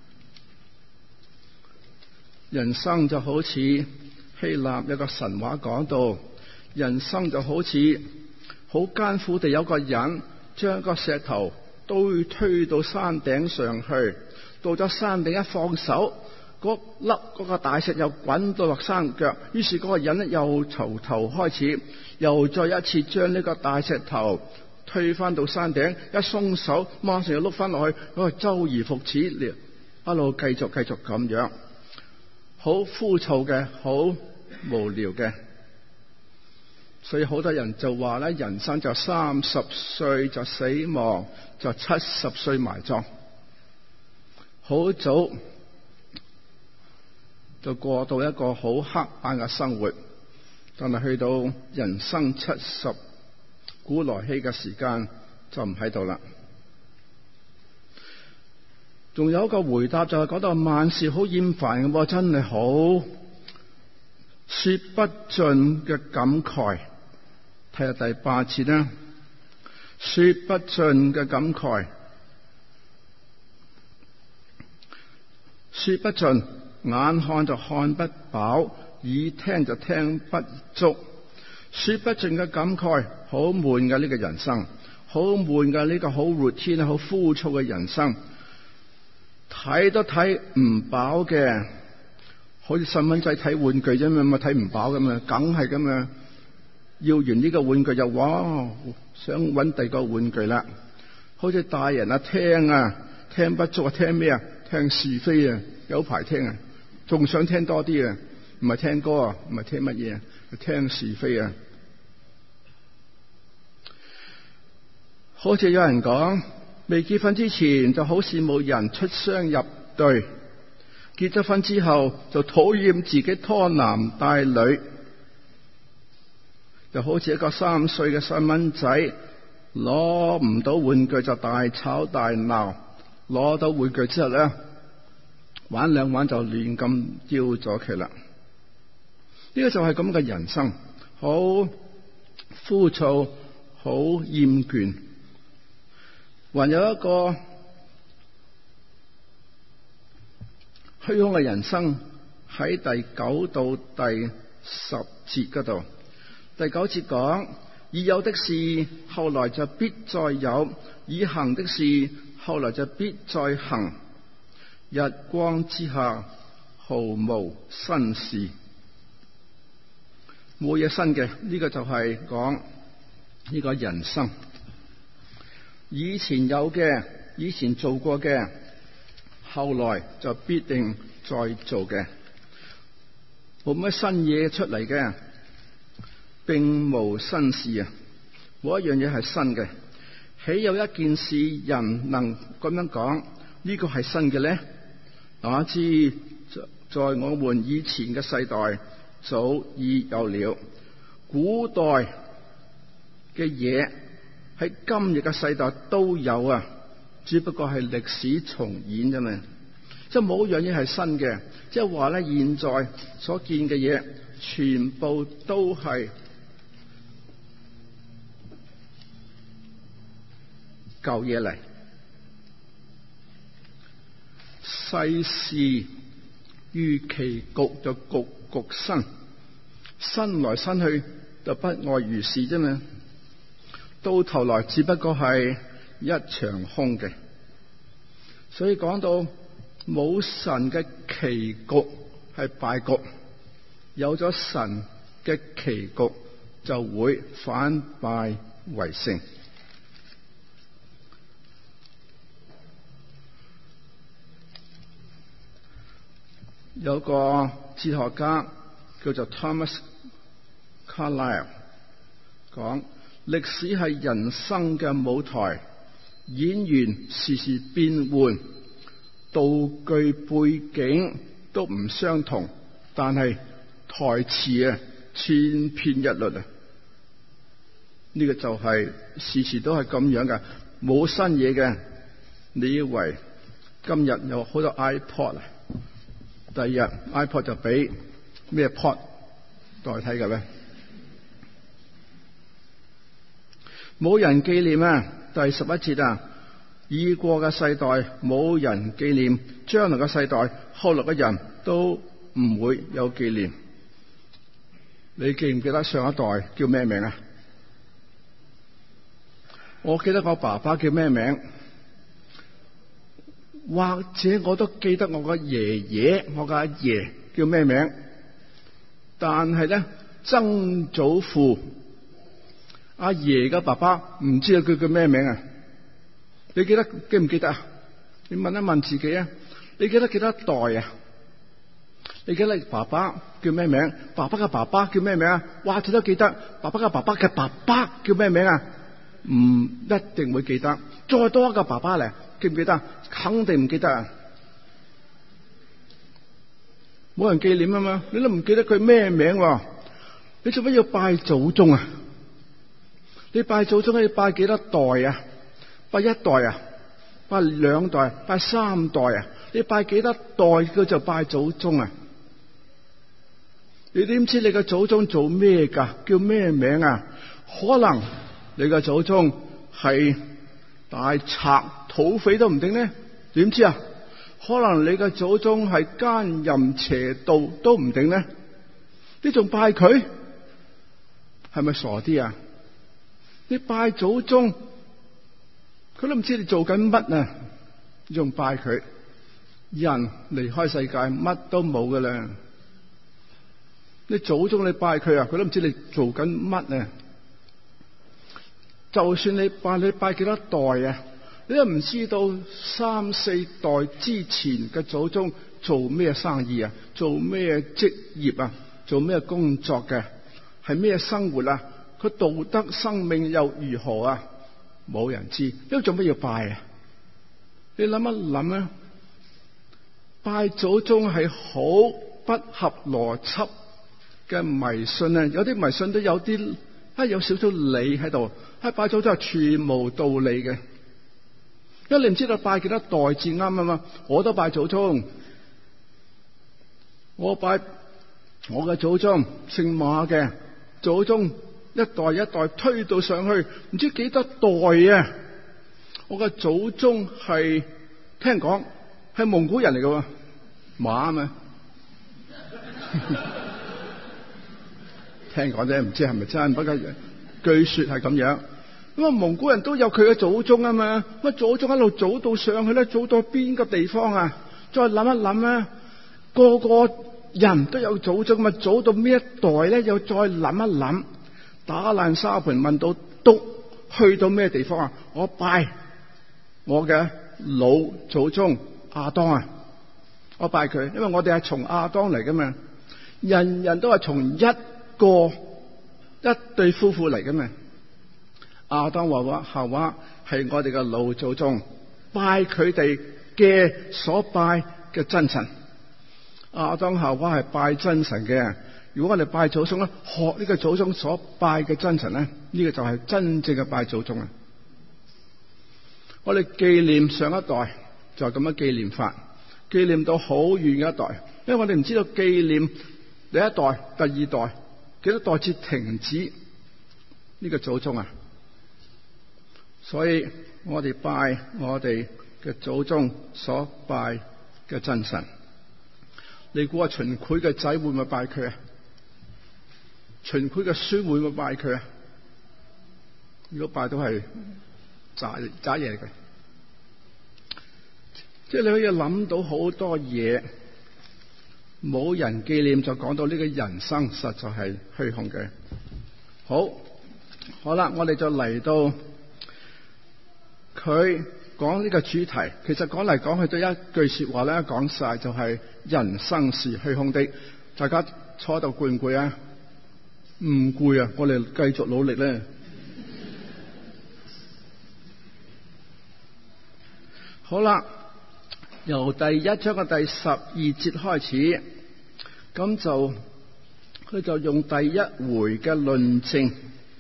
人生就好似希臘有個神話講到，人生就好似好艱苦地有個人將個石頭都推到山頂上去，到咗山頂一放手， 嗰個大石又滾到落山腳，於是嗰個人咧又從頭開始，又再一次將呢個大石頭推返到山頂，一鬆手，馬上又碌返落去，嗰個周而復始，一路繼續咁樣，好枯燥嘅，好無聊嘅。所以好多人就話咧，人生就30歲就死亡，就70歲埋葬，好早就過到一個好黑暗嘅生活。但係去到人生70古來稀嘅時間就唔喺度啦。仲有一個回答就係講到萬事好厭煩嘅，真係好說不盡嘅感慨。睇下第8節啦，說不盡嘅感慨，說不盡，眼看就看不飽，耳聽就聽不足，說不盡嘅感慨，好悶嘅呢個人生，好悶嘅呢個好 routine 好枯燥嘅人生，睇都睇唔飽嘅，好似細蚊仔睇玩具啫嘛，咪睇唔飽咁嘛，梗係咁嘛。要完呢個玩具就哇，想搵第二個玩具啦。好似大人聽不足啊，聽咩啊？聽是非啊，有排聽啊，仲想聽多啲啊，唔係聽歌啊，唔係聽乜嘢啊，聽是非啊。好似有人講，未結婚之前就好羨慕人出雙入對，結咗婚之後就討厭自己拖男帶女。就好似一個3歲嘅細蚊仔攞唔到玩具就大吵大鬧，攞到玩具之後咧，玩兩玩就亂咁丟咗佢啦。呢個就係咁嘅人生，好枯燥，好厭倦。還有一個虛空嘅人生喺第9到第10節嗰度。第9節講，已有的事後來就必再有，已行的事後來就必再行。日光之下毫無新事，冇嘢新嘅。呢個就係講呢個人生，以前有嘅，以前做過嘅，後來就必定再做嘅，冇乜新嘢出嚟嘅。並無新事啊！冇一樣嘢係新嘅。豈有一件事人能咁樣講？呢個係新嘅呢？哪知在我們以前嘅世代早已有了。古代嘅嘢喺今日嘅世代都有啊，只不過係歷史重演啫嘛。即係冇一樣嘢係新嘅，即係話咧，現在所見嘅嘢全部都係舊嘢嚟。世事如棋局，就局局新，新來新去就不外如是啫嘛。到頭來只不過係一場空嘅。所以講到冇神嘅棋局係敗局，有咗神嘅棋局就會反敗為勝。有個哲學家叫做 Thomas Carlyle 講，歷史係人生嘅舞台，演員時時變換，道具背景都唔相同，但係台詞啊千篇一律啊。呢個就係時時都係咁樣嘅，冇新嘢嘅。你以為今日有好多 iPod 啊？第二日 iPod 就俾咩 pod 代替嘅咩？冇人紀念啊！第11節啊，已過嘅世代冇人紀念，將來嘅世代後來嘅人都唔會有紀念。你記唔記得上一代叫咩名啊？我記得我爸爸叫咩名？ 或者我都記得我個爺爺，我個阿爺叫咩名，但係咧曾祖父阿爺嘅爸爸唔知道佢叫咩名啊？你記唔記得啊？你問一問自己啊！你記得幾多代啊？你記得爸爸叫咩名？爸爸嘅爸爸叫咩名啊？或者都記得爸爸嘅爸爸嘅爸爸叫咩名啊？唔一定會記得。再多一個爸爸嚟，記唔記得？肯定唔記得啊！冇人紀念啊嘛，你都唔記得佢咩名喎？你做乜要拜祖宗啊？你拜祖宗要拜幾多代啊？拜一代啊？拜兩代？拜三代啊？你拜幾多代佢就拜祖宗啊？你點知你個祖宗做咩噶？叫咩名啊？可能你個祖宗係大賊、土匪都唔定呢？點知啊？可能你個祖宗係奸淫邪盜都唔定呢？你仲拜佢？係咪傻啲啊？你拜祖宗，佢都唔知你做緊乜啊！你仲拜佢？人離開世界乜都冇噶啦！你祖宗你拜佢啊，佢都唔知你做緊乜啊！就算你拜幾多代啊，你都唔知道3、4代之前嘅祖宗做咩生意啊，做咩職業啊，做咩工作嘅，係咩生活啊？佢道德生命又如何啊？冇人知，因為做乜要拜啊？你諗一諗啊，拜祖宗係好不合邏輯嘅迷信啊！有啲迷信都有啲有少少理喺度，拜祖宗係全無道理嘅，因為你唔知道拜幾多代至啱啊嘛。我都拜祖宗，我拜我嘅祖宗姓馬嘅祖宗，一代一代推到上去，唔知幾多代啊！我嘅祖宗係聽講係蒙古人嚟嘅，馬啊嘛。聽講啫，唔知係咪真，不過據說係咁樣。咁啊，蒙古人都有佢嘅祖宗啊嘛。咁祖宗一路早到上去咧，早到邊個地方啊？再諗一諗啊，個個人都有祖宗，咁早到邊一代咧？又再諗一諗，打爛沙盤問到篤，去到咩地方啊？我拜我嘅老祖宗亞當啊，我拜佢，因為我哋係從亞當嚟噶嘛，人人都係從一對夫婦嚟噶嘛。亞當夏娃係我哋嘅老祖宗，拜佢哋嘅所拜嘅真神。亞當夏娃係拜真神嘅。如果我哋拜祖宗咧，學呢個祖宗所拜嘅真神咧，呢個就係真正嘅拜祖宗啊！我哋紀念上一代就係咁樣紀念法，紀念到好遠嘅一代，因為我哋唔知道紀念第一代、第二代幾多代至停止呢個祖宗啊！所以我哋拜我哋嘅祖宗所拜嘅真神。你估下秦檜嘅仔會唔會拜佢啊？秦檜嘅孫會唔會拜佢啊？如果拜都係渣嘢嚟嘅。即係你可以諗到好多嘢，冇人紀念就講到呢個人生實在係虛空嘅。好啦，我哋就嚟到佢講呢個主題。其實講嚟講去都一句說話咧，講晒就係人生是虛空的。大家坐喺度攰唔攰啊？唔攰啊！我哋繼續努力咧。好啦，由第一章嘅第12節開始，咁就佢就用第一回嘅論證，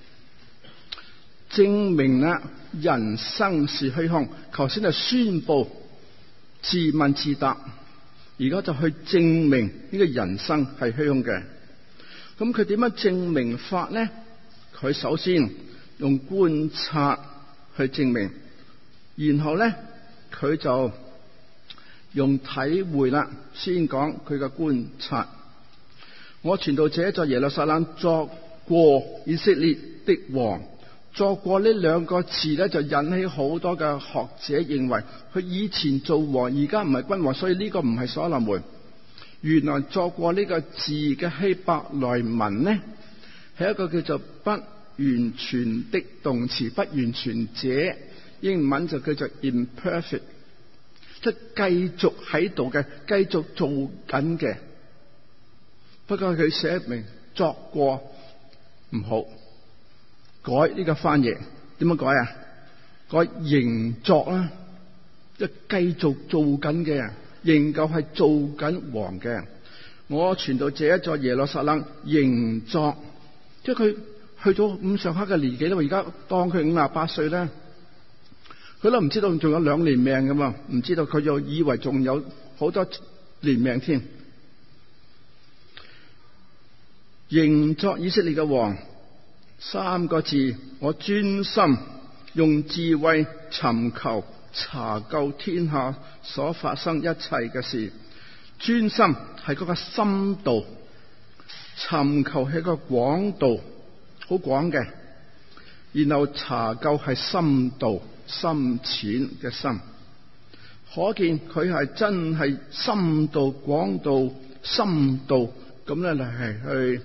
證明啦人生是虛空。頭先係宣布自問自答，而家就去證明呢個人生係虛空嘅。咁佢點樣證明法呢？佢首先用觀察去證明，然後呢佢就用體會啦。先講佢嘅觀察。我傳道者在耶路撒冷作過以色列的王， 作過呢兩個字咧，就引起好多嘅學者認為佢以前做王，而家唔係君王，所以呢個唔係所羅門。原來作過呢個字嘅希伯來文呢，係一個叫做不完全的動詞，不完全者，英文就叫做 imperfect， 即係繼續喺度嘅，繼續做緊嘅。不過佢寫明作過唔好。改呢個翻譯點樣改啊？改仍作啦，即係繼續做緊嘅，仍舊係做緊王嘅。我傳道這一座耶路撒冷仍作，即係佢去咗咁上下嘅年紀啦。而家當佢58歲咧，佢都唔知道仲有2年命噶嘛，唔知道佢就以為仲有好多年命添。仍作以色列嘅王。3個字，我專心用智慧尋求查究天下所發生一切嘅事。專心係嗰個深度，尋求係個廣度，好廣嘅。然後查究係深度，深淺嘅深。可見佢係真係深度、廣度、深度咁咧，係去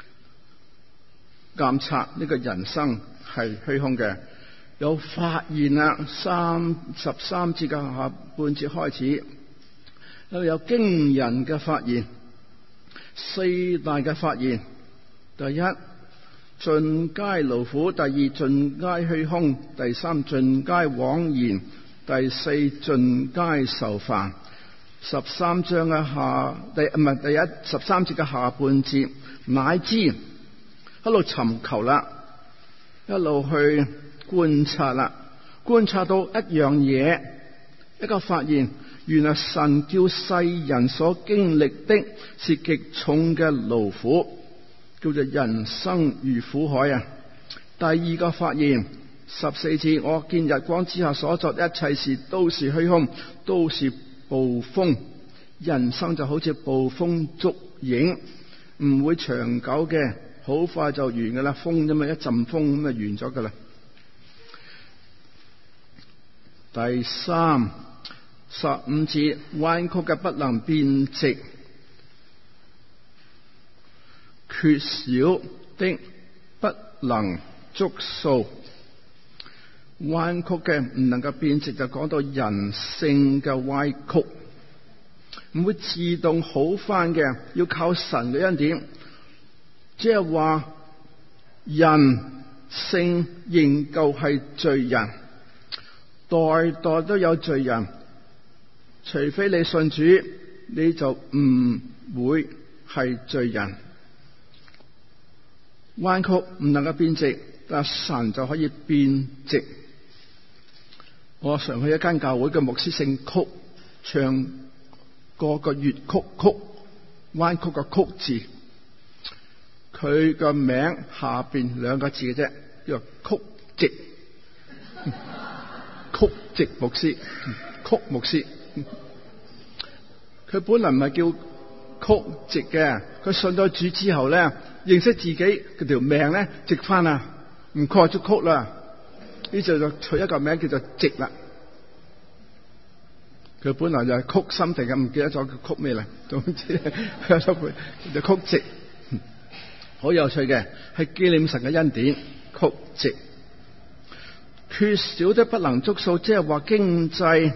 監察呢個人生係虛空嘅。有發現啦，33節嘅下半節開始，有驚人嘅發現，4大嘅發現。第一，盡皆勞苦；第二，盡皆虛空；第3，盡皆枉然；第4，盡皆受煩。13章嘅第一13節嘅下半節，乃知一路尋求啦，一路去觀察啦，觀察到一樣嘢，一個發現，原來神叫世人所經歷的是極重嘅勞苦，叫做人生如苦海啊。第二個發現，14節，我見日光之下所作的一切事都是虛空，都是暴風，人生就好似暴風捉影，唔會長久嘅。好快就完噶啦，風啫嘛，一陣風咁就完咗噶啦。第3 15節，彎曲嘅不能變直，缺少的不能足數。彎曲嘅唔能夠變直，就講到人性嘅歪曲，唔會自動好翻嘅，要靠神嘅恩典。即係話人性仍舊係罪人，代代都有罪人，除非你信主，你就唔會係罪人。彎曲唔能夠變直，但神就可以變直。我常去一間教會嘅牧師姓曲，唱個粵曲曲，彎曲嘅曲字。佢個名下邊2個字嘅啫，叫曲直，曲直牧師，曲牧師。佢本來唔係叫曲直嘅，佢信咗主之後咧，認識自己嗰條命咧直翻啦，唔蓋咗曲啦，呢就取一個名叫做直啦。佢本來就係曲心定嘅，唔記得咗叫曲咩啦，總之佢就曲直。好有趣嘅，係紀念神嘅恩典。曲直，缺少的不能足數，即係話經濟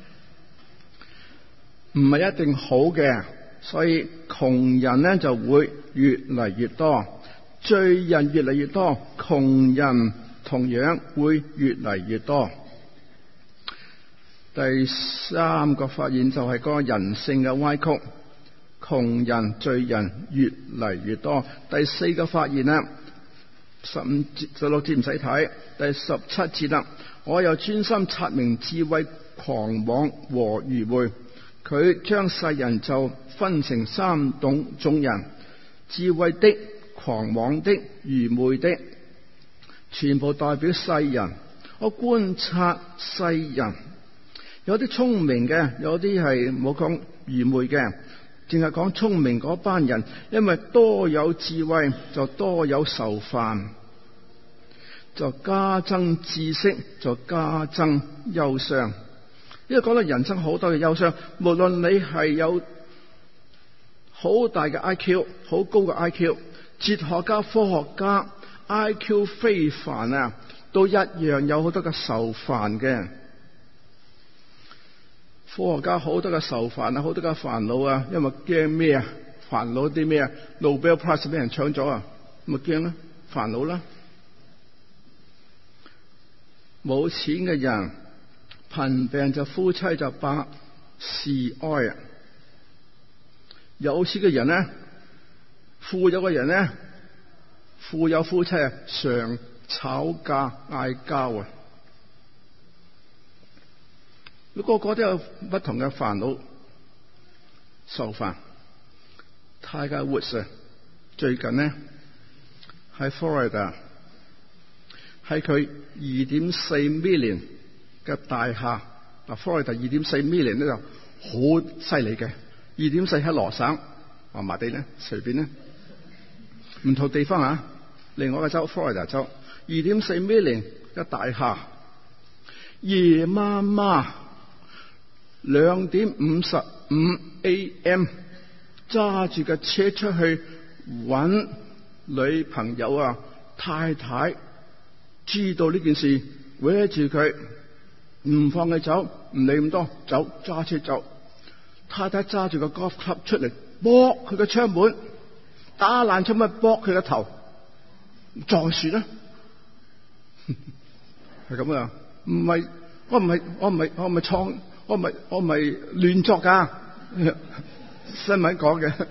唔係一定好嘅，所以窮人呢就會越嚟越多，罪人越嚟越多，窮人同樣會越嚟越多。第3個發現就係個人性嘅歪曲。窮人、罪人越嚟越多。第4個發現啦，15節、16節唔使睇。第17節啦，我又專心察明智慧、狂妄和愚昧。佢將世人就分成3種人：智慧的、狂妄的、愚昧的，全部代表世人。我觀察世人，有啲聰明嘅，有啲係冇講愚昧嘅。淨係講聰明嗰班人，因為多有智慧就多有愁煩。 就加增知識，就加增憂傷。因為講到人生好多嘅憂傷，無論你係有好大嘅 IQ， 好高嘅 IQ， 哲學家、科學家 IQ 非凡啊，都一樣有好多嘅愁煩嘅。科學家好多嘅愁煩啊，好多嘅煩惱啊，因為驚咩啊？煩惱啲咩啊 ？Nobel Prize 俾人搶咗啊，咪驚啦，煩惱啦。冇錢嘅人，貧病就夫妻就百事哀啊。有錢嘅人咧，富有嘅人咧，富有夫妻啊，常吵架嗌交啊。個個都有不同嘅煩惱愁煩。Tiger Woods 啊，最近呢喺 Florida 喺佢2.4 million 嘅大廈嗱 ，Florida 2.4 million 咧就好犀利嘅，2.4喺羅省麻麻地咧，隨便咧唔同地方啊，另外一個州 Florida 州2.4 million 嘅大廈，夜媽媽2:55 AM 揸住架車出去搵女朋友啊，太太知道呢件事，搲住佢唔放佢走，唔理咁多，走揸車走。太太揸住個 golf club 出嚟，剝佢個窗門，打爛窗門，剝佢個頭，撞樹啦，係咁啊！唔係我唔係創，我唔係亂作噶，新聞講嘅。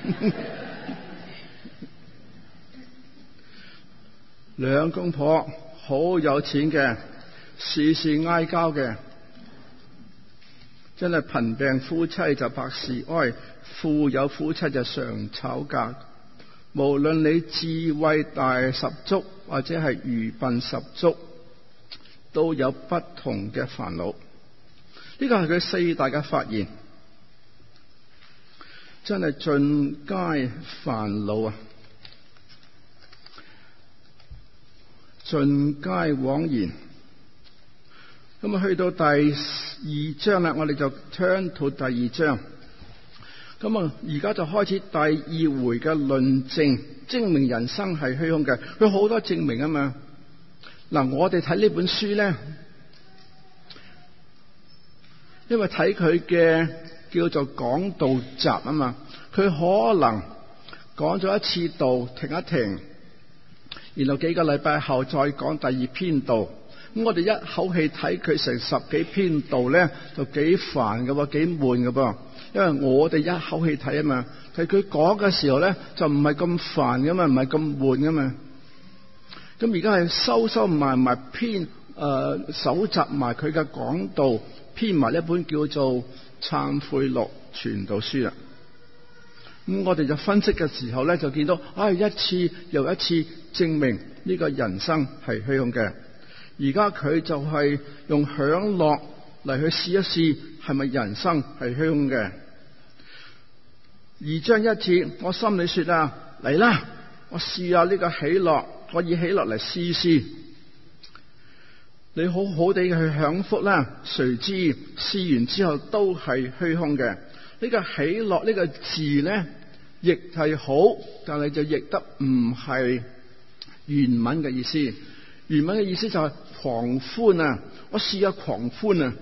兩公婆好有錢嘅，事事嗌交嘅，真係貧病夫妻就百事哀，富有夫妻就常吵架。無論你智慧大十足，或者係愚笨十足，都有不同嘅煩惱。呢個係佢4大嘅發言，真係盡皆煩惱啊！盡皆枉然。咁啊，去到第2章啦，我哋就 turn to 第2章。咁啊，而家就開始第2回嘅論證，證明人生係虛空嘅。佢好多證明啊嘛。嗱，我哋睇呢本書咧，因為睇佢嘅叫做講道集啊嘛，佢可能講咗一次道停一停，然後幾個禮拜後再講第2篇道。咁我哋一口氣睇佢成10幾篇道咧，就幾煩噶喎，幾悶噶噃。因為我哋一口氣睇啊嘛，睇佢講嘅時候咧，就唔係咁煩噶嘛，唔係咁悶噶嘛。咁而家係收埋編搜集埋佢嘅講道，編埋一本叫做《懺悔錄傳道書》啦。咁我哋就分析嘅時候咧，就見到一次又一次證明呢個人生係虛空嘅。而家佢就係用享樂嚟去試一試係咪人生係虛空嘅。2章1節，我心裏說啊，嚟啦，我試下呢個喜樂，我以喜樂嚟試試。你好好地去享福啦，誰知試完之後都係虛空嘅。呢個喜樂呢個字咧，譯係好，但係就譯得唔係原文嘅意思。原文嘅意思就係狂歡啊！我試下狂歡啊！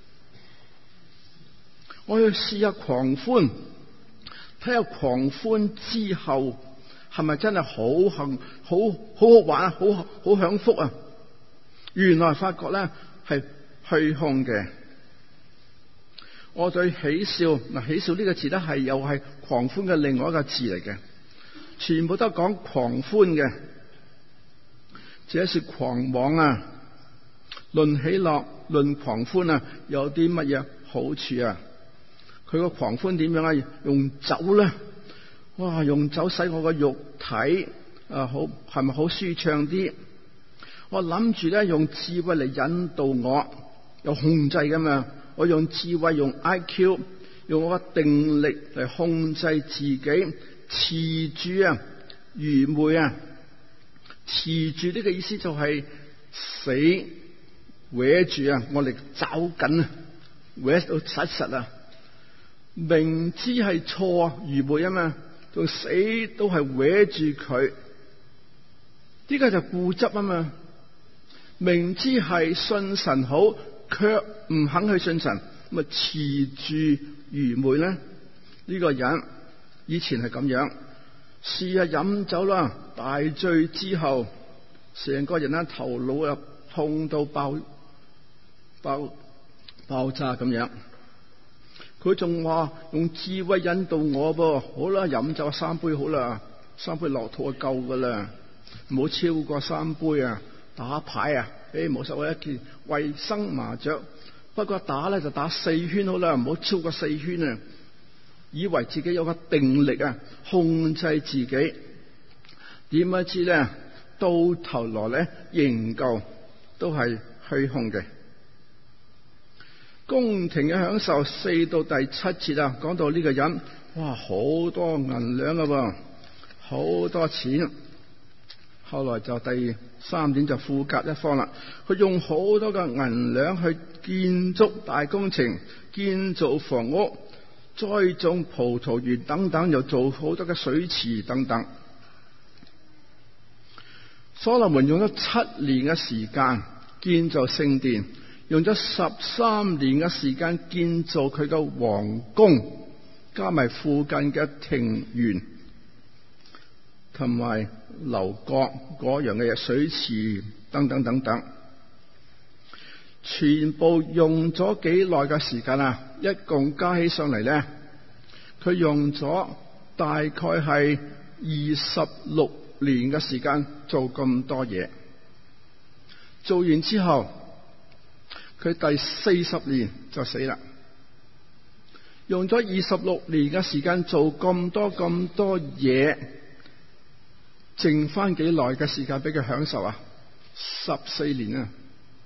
我要試下狂歡，睇下狂歡之後係咪真係好玩啊，好享福啊！原來發覺咧係虛空嘅。我對喜笑，喜笑呢個字咧係又係狂歡嘅另外一個字嚟嘅，全部都講狂歡嘅。這是狂妄啊！論喜樂，論狂歡啊，有啲乜嘢好處啊？佢個狂歡點樣啊？用酒咧，哇！用酒使我個肉體好，係咪好舒暢啲？我諗住咧用智慧嚟引導我，有控制噶嘛？我用智慧，用 IQ， 用我個定力嚟控制自己，持住愚昧啊！ 持住呢個意思就係死搲住啊，我哋抓緊啊，搲到實實啊。明知係錯愚昧啊嘛，到死都係搲住佢。呢個就固執啊嘛。明知係信神好，卻唔肯去信神，咁啊持住愚昧咧。呢個人以前係咁樣，試下飲酒啦，大醉之後，成個人咧頭腦啊痛到爆炸咁樣。佢仲話用智慧引導我噃，好啦，飲酒3杯好啦，3杯落肚就夠噶啦，唔好超過3杯啊。打牌啊，冇所謂，一件衛生麻雀，不過打咧就打4圈好啦，唔好超過4圈啊。以為自己有個定力啊，控制自己，點不知咧，到頭來咧仍舊都係虛空嘅。宮廷嘅享受4到第7節啊，講到呢個人，哇，好多銀兩噶噃，好多錢。後來就第3點就富甲一方啦，佢用好多嘅銀兩去建築大工程，建造房屋，栽種葡萄園等等，又做好多嘅水池等等。所羅門用咗7年嘅時間建造聖殿，用咗13年嘅時間建造佢嘅皇宮，加埋附近嘅庭園同埋樓閣嗰樣嘅嘢，水池等等等等，全部用咗幾耐嘅時間啊？一共加起上嚟咧，佢用咗大概係26年嘅時間做咁多嘢。做完之後，佢第40年就死啦。用咗26年嘅時間做咁多嘢，剩翻幾耐嘅時間俾佢享受啊？14年啊！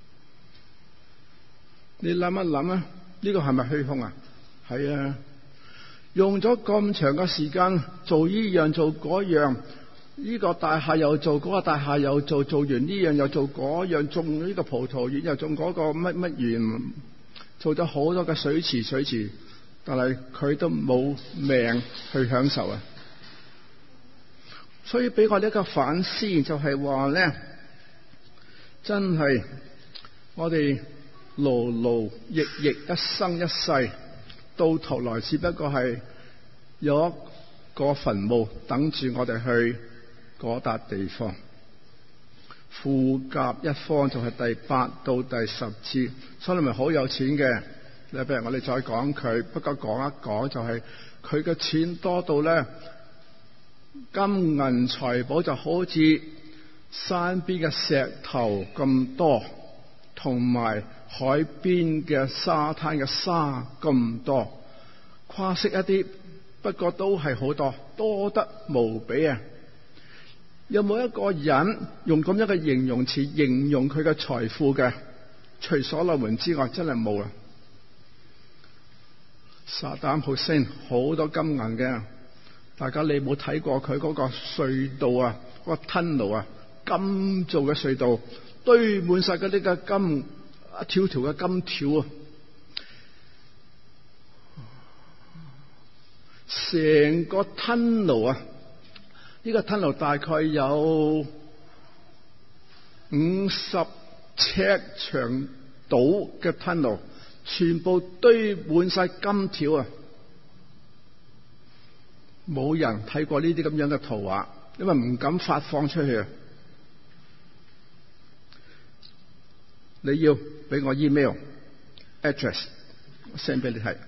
你諗一諗啊，呢個係咪虛空啊？係啊！用咗咁長嘅時間做呢樣做嗰樣，呢個大廈又做，嗰個大廈又做，做完呢樣又做嗰樣，種呢個葡萄園又種嗰個乜園，做咗好多嘅水池，但係佢都冇命去享受啊！所以俾我哋一個反思，就係話咧，真係我哋勞勞役役一生一世，到頭來只不過係有一個墳墓等住我哋去嗰笪地方。富甲一方就係第8到第10節，所以咪好有錢嘅。你譬如我哋再講佢，不過講一講就係佢嘅錢多到咧，金銀財寶就好似山邊嘅石頭咁多，同埋海邊嘅沙灘嘅沙咁多，誇飾一啲，不過都係好多，多得無比啊！有冇一個人用咁樣嘅形容詞形容佢嘅財富嘅？除所羅門之外，真係冇啦。薩達姆侯賽因好多金銀嘅，大家你冇睇過佢嗰個隧道啊，嗰個tunnel啊，金做嘅隧道，堆滿晒嗰啲嘅金，一條條嘅金條啊，成個tunnel啊，呢個tunnel大概有50尺長度嘅tunnel，全部堆滿晒金條啊！冇人睇過呢啲咁樣嘅圖畫，因為唔敢發放出去啊！你要俾我 email address send 俾你睇。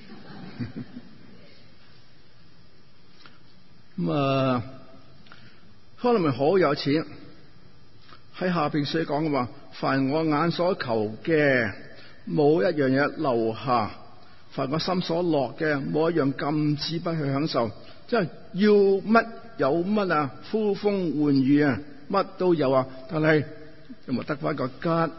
咁啊，所羅門好有錢，喺下邊寫講嘅話，凡我眼所求嘅，冇一樣嘢留下；凡我心所樂嘅，冇一樣禁止不去享受。即係要乜有乜啊，呼風喚雨啊，乜都有啊，但係有冇得翻個吉？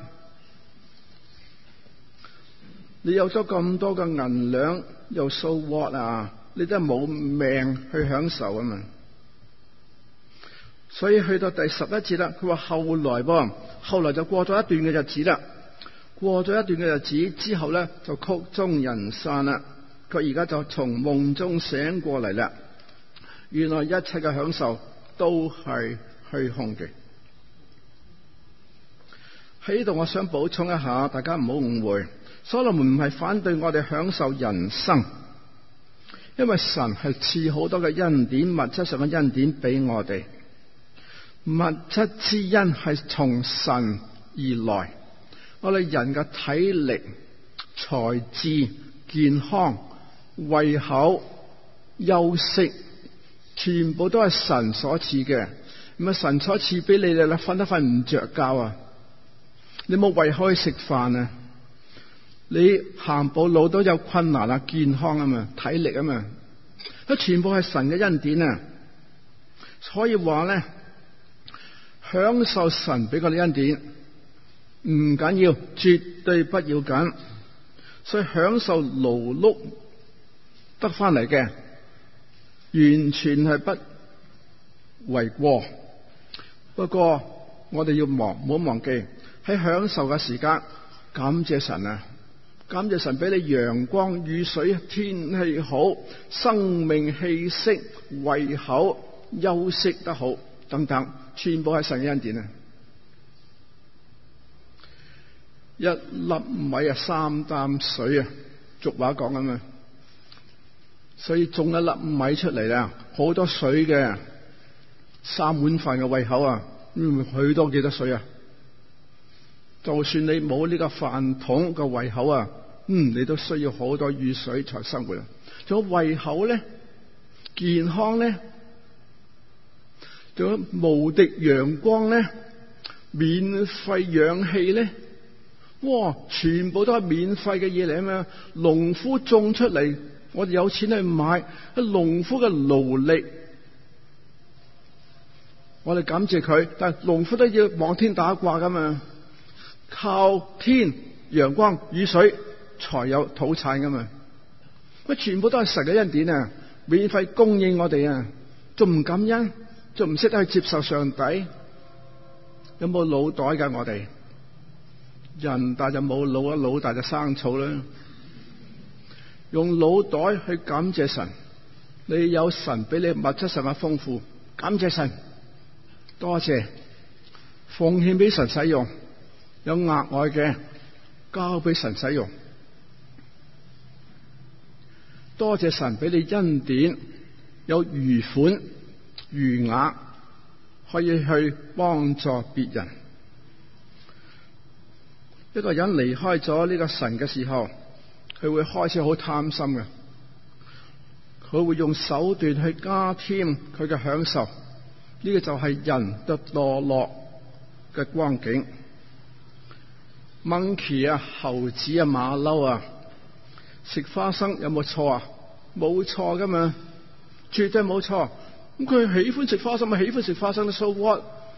你有咗咁多嘅銀兩，又 so what 啊？你都係冇命去享受啊嘛！ 所以去到第11節啦，佢話後來就過咗一段嘅日子啦。過咗一段嘅日子之後咧，就曲終人散啦。佢而家就從夢中醒過嚟啦。原來一切嘅享受都係虛空嘅。喺呢度我想補充一下，大家唔好誤會，所羅門唔係反對我哋享受人生，因為神係賜好多嘅恩典，物質上嘅恩典俾我哋。物質之恩係從神而來，我哋人嘅體力、才智、健康、胃口、休息，全部都係神所賜嘅。咁啊，神所賜俾你哋啦，瞓都瞓唔着覺啊！你冇胃口去食飯啊！你行步路都有困難啊！健康啊嘛，體力啊嘛，都全部係神嘅恩典啊！所以話咧，享受神俾我哋恩典唔緊要，絕對不要緊。所以享受勞碌得翻嚟嘅，完全係不為過。不過我哋唔好忘記喺享受嘅時間，感謝神啊！感謝神俾你陽光、雨水、天氣好、生命氣息、胃口、休息得好等等，全部係神嘅恩典啊！一粒米啊，3擔水啊，俗話講咁啊。所以種一粒米出嚟啦，好多水嘅，3碗飯嘅胃口啊，許多幾多水啊？就算你冇呢個飯桶嘅胃口啊，你都需要好多雨水才生活啊。仲有胃口咧，健康咧，仲有無敵陽光咧，免費氧氣咧，哇！全部都係免費嘅嘢嚟啊嘛！農夫種出嚟，我哋有錢去買，農夫嘅勞力，我哋感謝佢。但係農夫都要望天打卦噶嘛，靠天陽光雨水才有土產噶嘛。乜全部都係神嘅恩典啊，免費供應我哋啊，仲唔感恩？仲唔識得去接受上帝？有冇腦袋噶我哋？人大就冇腦啊，腦大就生草啦。用腦袋去感謝神，你有神俾你物質上嘅豐富，感謝神，多謝，奉獻俾神使用，有額外嘅交俾神使用，多謝神俾你恩典，有餘款餘額可以去幫助別人。一個人離開咗呢個神嘅時候，佢會開始好貪心嘅，佢會用手段去加添佢嘅享受。呢個就係人嘅墮落嘅光景。Monkey 啊，猴子啊，馬騮啊，食花生有冇錯啊？冇錯噶嘛，絕對冇錯。咁佢喜歡食花生咪喜歡食花生，so what？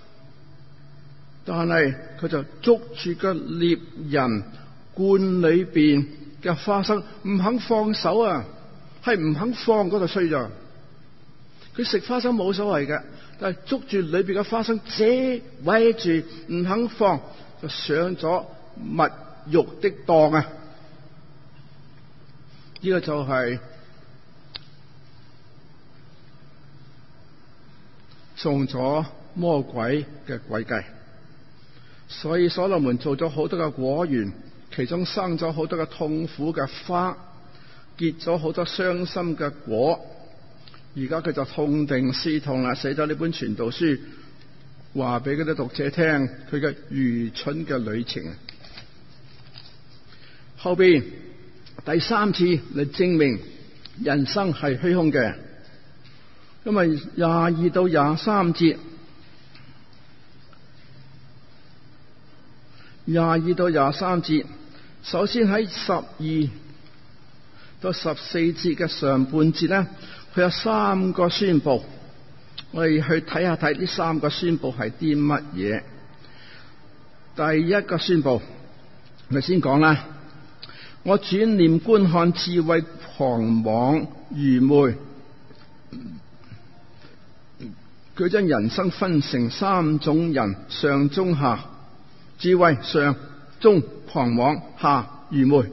但係佢就捉住個獵人罐裏邊嘅花生，唔肯放手啊，係唔肯放嗰度衰咗。佢食花生冇所謂嘅，但係捉住裏邊嘅花生，遮圍住唔肯放，就上咗物欲的當啊！呢個就係中咗魔鬼嘅詭計。所以所羅門做咗好多嘅果園，其中生咗好多嘅痛苦嘅花，結咗好多傷心嘅果。而家佢就痛定思痛啦，寫咗呢本傳道書，話俾嗰啲讀者聽佢嘅愚蠢嘅旅程。後邊第3次嚟證明人生係虛空嘅，因為22到23節，22到23節，首先喺12到14節嘅上半節咧，佢有3個宣佈，我哋去睇下睇呢3個宣佈係啲乜嘢。第一個宣佈，我先講啦。我轉念觀看，智慧狂妄愚昧， 佢將人生分成三種人：上、中、下。智慧上，中狂妄，下愚昧。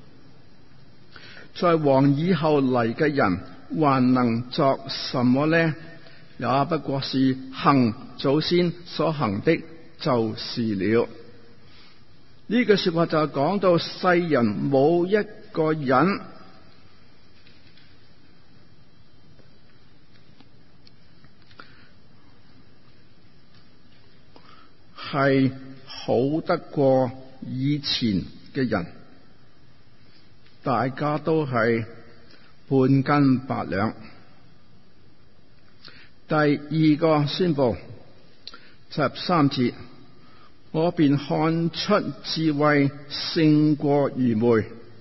在王以後嚟嘅人，還能作什麼呢？也不過是行祖先所行的，就是了。呢句說話就係講到世人冇一個人係好得過以前嘅人，大家都係半斤八兩。第二個宣布，13節，我便看出智慧勝過愚昧，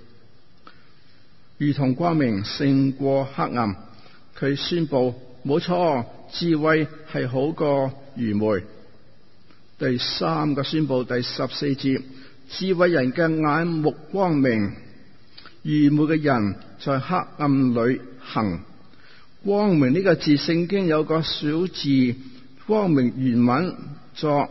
如同光明勝過黑暗。佢宣布冇錯，智慧係好過愚昧。第三個宣布，第14節，智慧人嘅眼目光明，愚昧嘅人在黑暗裏行。光明呢個字，聖經有個小字，光明原文作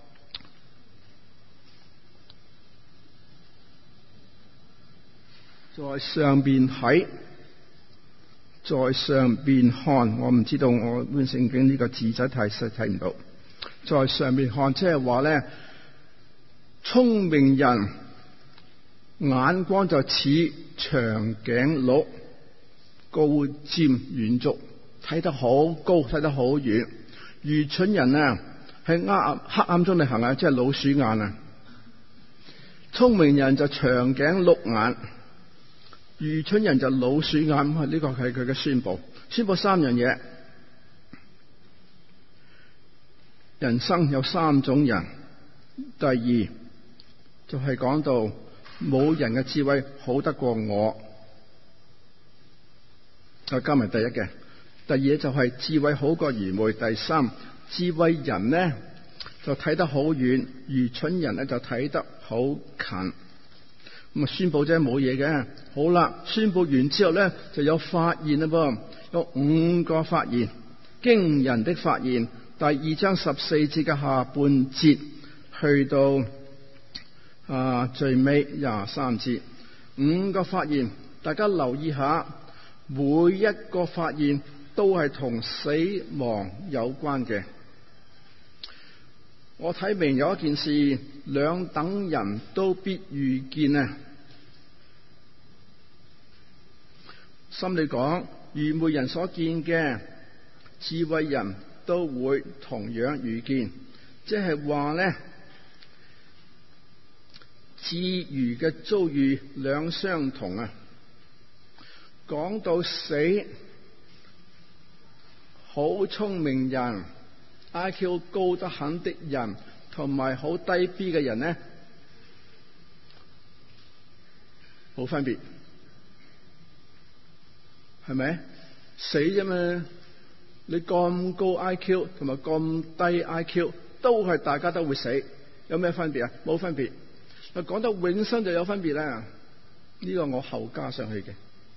在上邊睇，在上邊看。我唔知道，我本聖經呢個字仔太細睇唔到。在上面看，即係話咧，聰明人眼光就似長頸鹿，高瞻遠矚，睇得好高，睇得好遠。愚蠢人啊，喺黑暗中嚟行啊，即係老鼠眼啊。聰明人就長頸鹿眼，愚蠢人就老鼠眼。呢個係佢嘅宣布。宣布三樣嘢。人生有三種人。第二就係講到冇人嘅智慧好得過我，就加埋第一嘅。第二就係智慧好過愚昧。第三，智慧人呢就睇得好遠，愚蠢人呢就睇得好近。咁啊，宣布啫，冇嘢嘅。好啦，宣布完之後呢，就有發現啦噃，有5個發現，驚人的發現。第2章14節嘅下半節去到最尾23節，5個發現，大家留意下，每一個發現都係同死亡有關嘅。我睇明有一件事，兩等人都必遇見啊。心裏講，愚昧人所見嘅，智慧人都會同樣遇見，即係話咧，智愚嘅遭遇兩相同啊。講到死，好聰明人 IQ 高得很的人同埋好低 B 嘅人呢，冇分別，係咪？死啫嘛，你咁高 IQ 同埋咁低 IQ 都係大家都會死，有咩分別啊？冇分別。講到永生就有分別啦，呢個我後加上去嘅。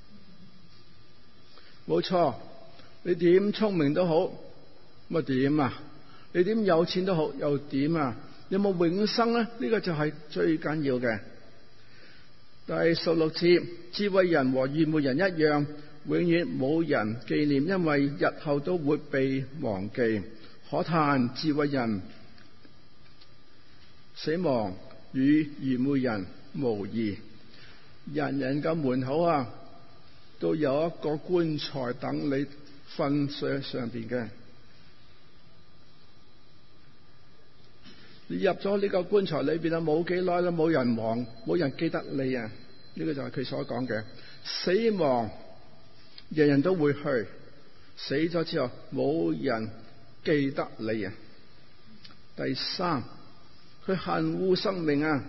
冇錯，你點聰明都好，咁啊點啊？你點有錢都好，又點啊？有冇永生咧？呢個就係最緊要嘅。第16節，智慧人和愚昧人一樣，永遠冇人紀念，因為日後都會被忘記。可嘆智慧人死亡與愚昧人無異，人人嘅門口啊，都有一個棺材等你瞓上邊嘅。你入咗呢個棺材裏邊啊，冇幾耐啦，冇人忘，冇人記得你啊。呢個就係佢所講嘅死亡，人人都會去，死咗之後冇人記得你啊。第3，佢恨惡生命啊，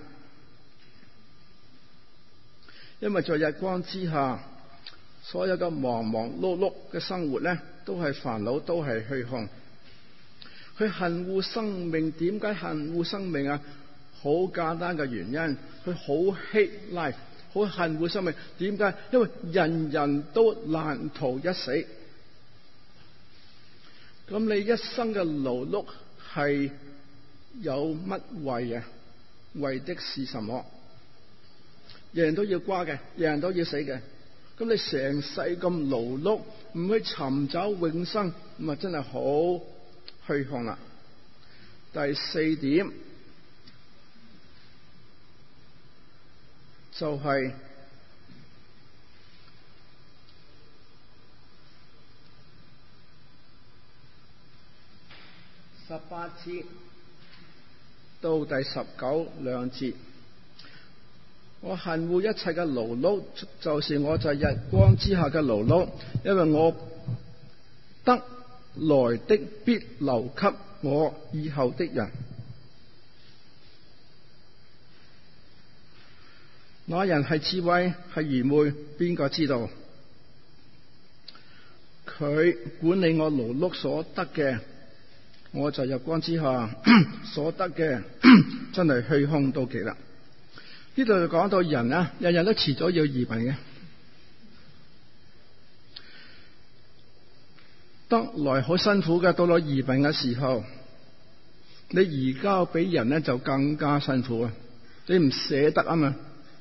因為在日光之下，所有嘅忙忙碌碌嘅生活咧，都係煩惱，都係虛空。佢恨惡生命，點解恨惡生命啊？好簡單嘅原因，佢好 hate life， 好恨惡生命。點解？因為人人都難逃一死。 咁你一生嘅勞碌係有乜為啊？為的是什麼？人人都要瓜嘅，人人都要死嘅。咁你成世咁勞碌，唔去尋找永生，咁啊真係好虛空啦。第四點就係18節到第19兩節。我恨惡一切嘅勞碌，就是我在日光之下嘅勞碌，因為我得來的必留給我以後的人。那人係智慧係愚昧，邊個知道？佢管理我勞碌所得嘅，我在日光之下所得嘅，真係虛空到極啦。呢度就講到人啊，人人都遲早要移民嘅，得來好辛苦嘅，到咗移民嘅時候，你移交俾人咧就更加辛苦啊！你唔捨得啊嘛，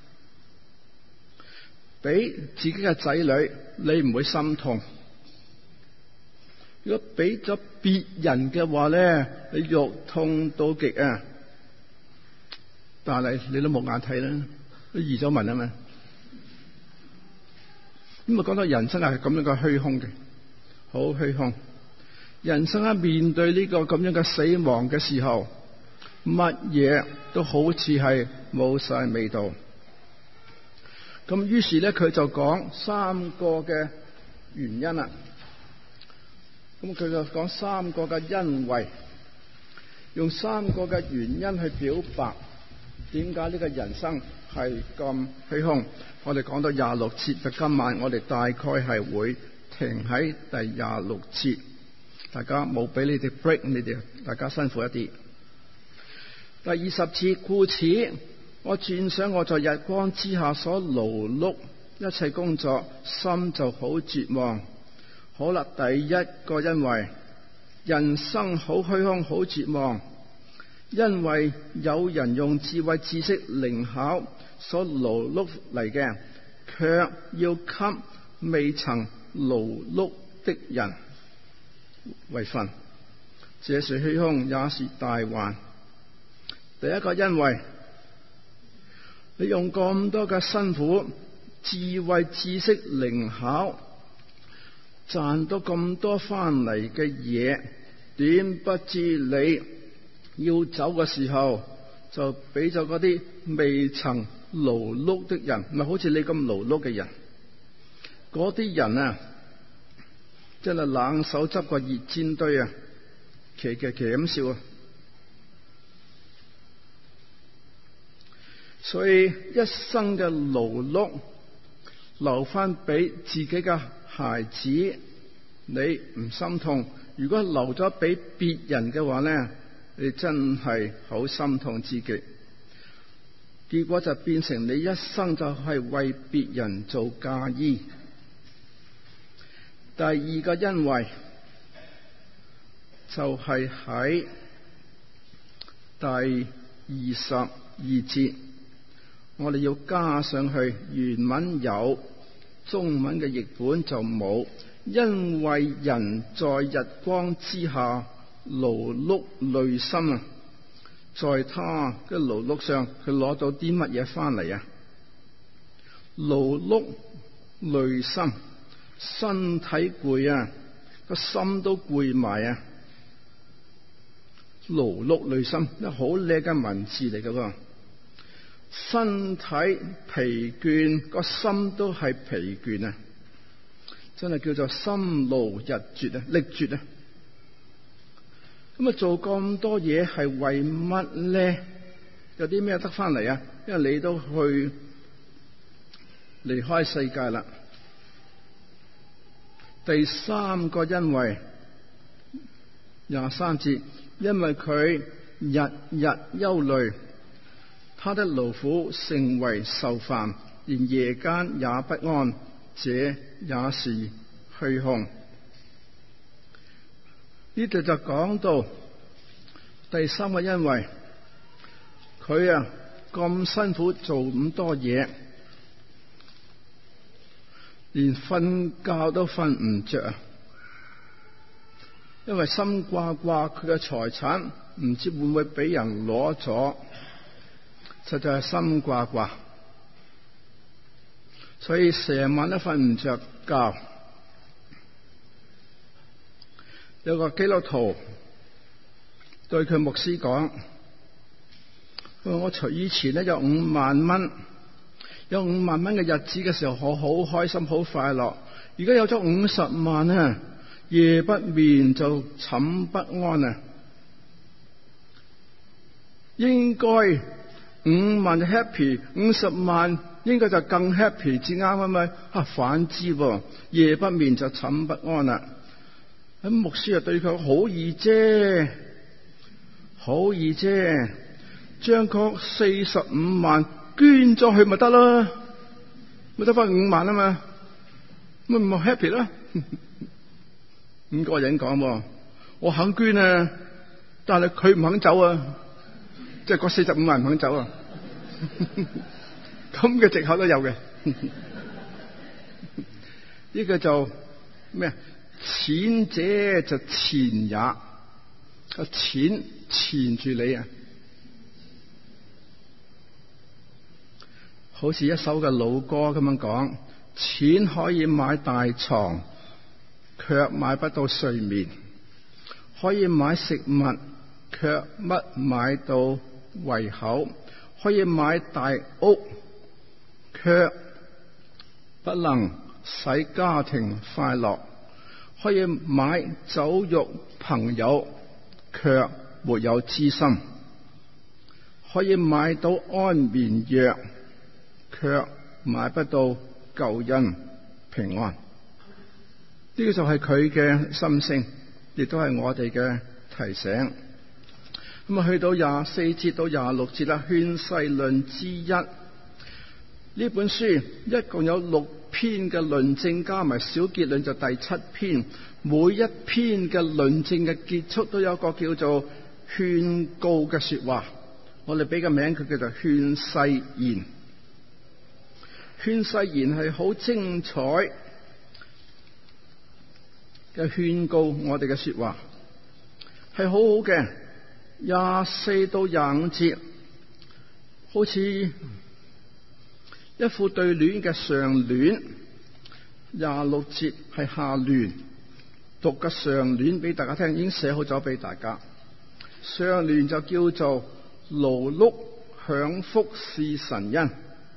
俾自己嘅仔女，你唔會心痛。如果俾咗別人嘅話咧，你肉痛到極啊！但係你都冇眼睇啦，都移咗民啊嘛。咁啊，講到人生係咁樣嘅虛空嘅，好虛空。人生啊，面對呢個咁樣嘅死亡嘅時候，乜嘢都好似係冇晒味道。咁於是咧，佢就講三個嘅原因啦。咁佢就講三個嘅因為，用三個嘅原因去表白。點解呢個人生係咁虛空？我哋講到26節，今晚我哋大概係會停喺第26節。大家冇俾你哋 break， 你哋大家辛苦一啲。第20節，故此我轉想我在日光之下所勞碌一切工作，心就好絕望。好啦，第一個因為人生好虛空，好絕望。因為有人用智慧、知識、靈巧所勞碌嚟嘅，卻要給未曾勞碌的人為分，這是虛空，也是大患。第一個因為你用咁多嘅辛苦、智慧、知識、靈巧賺到咁多翻嚟嘅嘢，點不知你要走嘅時候，就俾咗嗰啲未曾勞碌的人，唔係好似你咁勞碌嘅人。嗰啲人啊，真係冷手執個熱煎堆啊，騎咁笑啊！所以一生嘅勞碌留翻俾自己嘅孩子，你唔心痛；如果留咗俾別人嘅話咧，你真係好心痛自己，結果就變成你一生就係為別人做嫁衣。第二個因為就係喺第22節，我哋要加上去，原文有，中文嘅譯本就冇。因為人在日光之下勞碌累心啊，在他嘅勞碌上，佢攞到啲乜嘢翻嚟啊？勞碌累心，身體攰啊，個心都攰埋啊。勞碌累心，一好叻嘅文字嚟噶，身體疲倦，個心都係疲倦啊，真係叫做心勞日絕啊，力絕啊。咁啊，做咁多嘢係為乜咧？有啲咩得翻嚟啊？因為你都去離開世界啦。第三個因為23節，因為佢日日憂慮，他的勞苦成為愁煩，連夜間也不安，這也是虛空。 呢度就講到第三個因為，佢咁辛苦做咁多嘢，連瞓覺都瞓唔着，因為心掛掛佢嘅財產唔知會唔會俾人攞咗，實在係心掛掛，所以成晚都瞓唔着覺。有個基督徒對佢牧師講，佢話我以前咧有5萬蚊，有5萬蚊嘅日子嘅時候，我好開心好快樂。而家有咗50萬啊，夜不眠就寢不安啊。應該5萬就 happy，50萬應該就更 happy 至啱啊嘛。反之夜不眠就寢不安啦。咁牧師就對佢好易啫，好易啫，將嗰45萬捐咗去咪得咯，咪得翻5萬啊嘛，咪 happy 啦。5個人講，我肯捐啊，但係佢唔肯走啊，即係嗰45萬唔肯走啊。咁嘅藉口都有嘅。呢個就咩？錢者就纏也，個錢纏住你啊！好似一首嘅老歌咁樣講，錢可以買大床，卻買不到睡眠；可以買食物，卻乜買到胃口；可以買大屋，卻不能使家庭快樂。可以買酒肉朋友，卻沒有知心；可以買到安眠藥，卻買不到救恩平安。呢個就係佢嘅心聲，亦都係我哋嘅提醒。咁去到24節到26節啦，勸世論之一。呢本書一共有6篇嘅論證，加埋小結論就第7篇。每一篇嘅論證嘅結束都有一個叫做勸告嘅說話，我哋俾個名佢叫做勸世言。勸世言係好精彩嘅勸告我哋嘅說話，係好好嘅。24到25節好似一副對聯嘅上聯，26節係下聯。讀個上聯俾大家聽，已經寫好咗俾大家。上聯就叫做勞碌享福是神恩，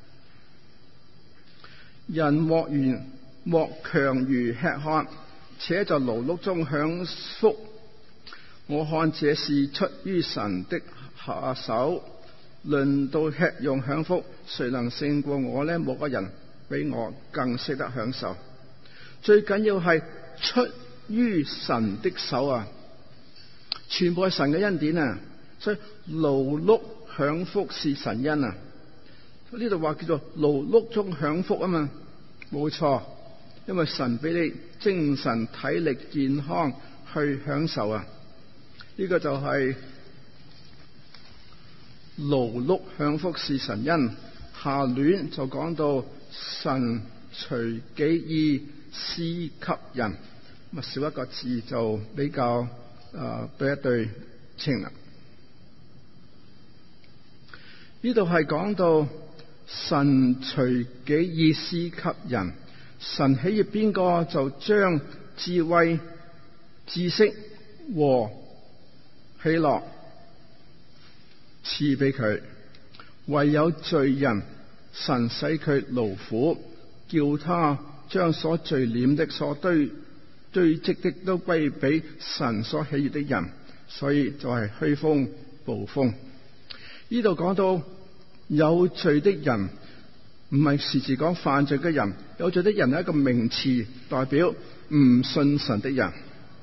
人莫強如吃喝，且在勞碌中享福。我看這是出於神的下手。論到吃用享福，誰能勝過我呢？冇個人比我更識得享受。最緊要係出於神的手啊，全部係神嘅恩典啊，所以勞碌享福是神恩啊。呢度話叫做勞碌中享福啊嘛，冇錯，因為神俾你精神體力健康去享受啊，呢個就係勞碌享福是神恩。下聯就講到神隨己意施給人，少一個字就比較對一對稱啦。呢度係講到神隨己意施給人，神喜悅邊個就將智慧、知識和喜樂賜俾佢。唯有罪人，神使佢勞苦，叫他將所聚斂的、所堆積的都歸俾神所喜悅的人，所以就係虛風暴風。呢度講到有罪的人，唔係時時講犯罪嘅人，有罪的人係一個名詞，代表唔信神的人。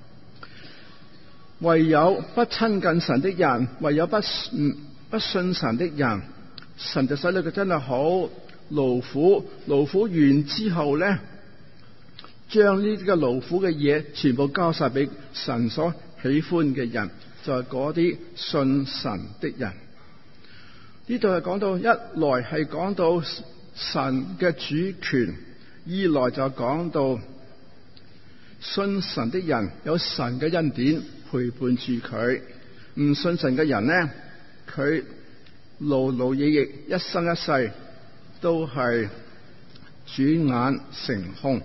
唯有不親近神的人，唯有不信神的人，神就使到佢真係好勞苦，勞苦完之後咧，將呢啲嘅勞苦嘅嘢全部交晒俾神所喜歡嘅人，就係嗰啲信神的人。呢度係講到，一來係講到神嘅主權，二來就講到信神的人有神嘅恩典陪伴住佢。唔信神嘅人呢，佢勞勞役役，一生一世都係轉眼成空。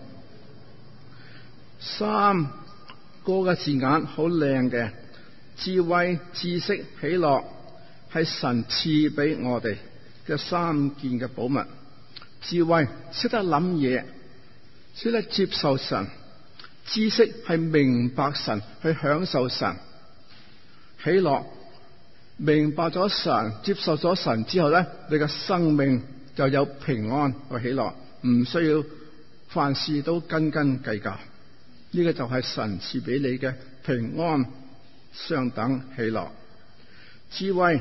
三個嘅字眼好靚嘅，智慧、知識、喜樂，係神賜俾我哋嘅三件嘅寶物。智慧，識得諗嘢，識得接受神；知識係明白神，去享受神；喜樂，明白咗神，接受咗神之後咧，你嘅生命就有平安和喜樂，唔需要凡事都斤斤計較。呢個就係神賜俾你嘅平安、相等喜樂。智慧，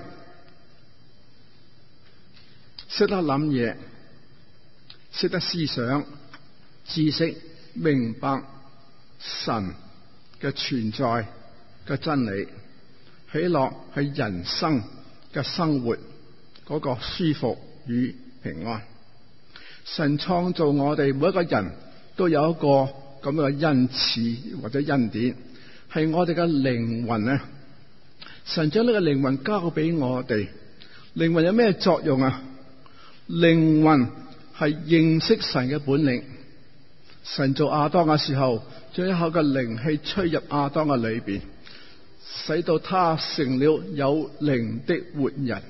識得諗嘢，識得思想；知識，明白神嘅存在嘅真理；喜樂，係人生嘅生活嗰個舒服與平安。神創造我哋每一個人都有一個咁樣嘅恩賜或者恩典，係我哋嘅靈魂啊！神將呢個靈魂交俾我哋。靈魂有咩作用啊？靈魂係認識神嘅本領。神做亞當嘅時候，將一口嘅靈氣吹入亞當嘅裏邊，使到他成了有靈的活人。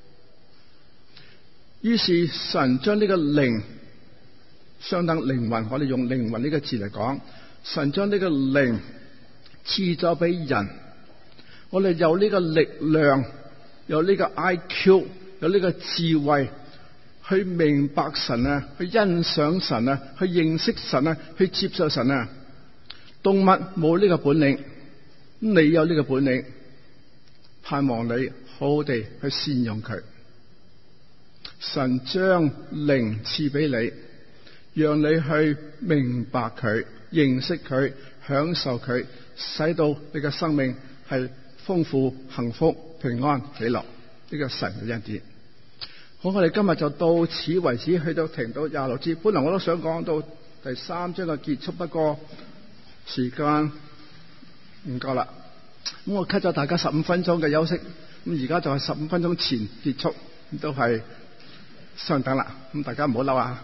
於是神將呢個靈，相等靈魂，我哋用靈魂呢個字嚟講，神將呢個靈賜咗俾人，我哋有呢個力量，有呢個 IQ， 有呢個智慧，去明白神啊，去欣賞神啊，去認識神啊，去接受神啊。動物冇呢個本領，你有呢個本領，盼望你好好地去善用佢。神將靈賜俾你，讓你去明白佢、認識佢、享受佢，使到你嘅生命係豐富、幸福、平安、喜樂。呢個神嘅恩典。好，我哋今日就到此為止，去到停到26節。本來我都想講到第3章嘅結束，不過時間唔夠啦。咁我 cut 咗大家15分鐘嘅休息。咁而家就係15分鐘前結束，都係相等啦。咁大家唔好嬲啊！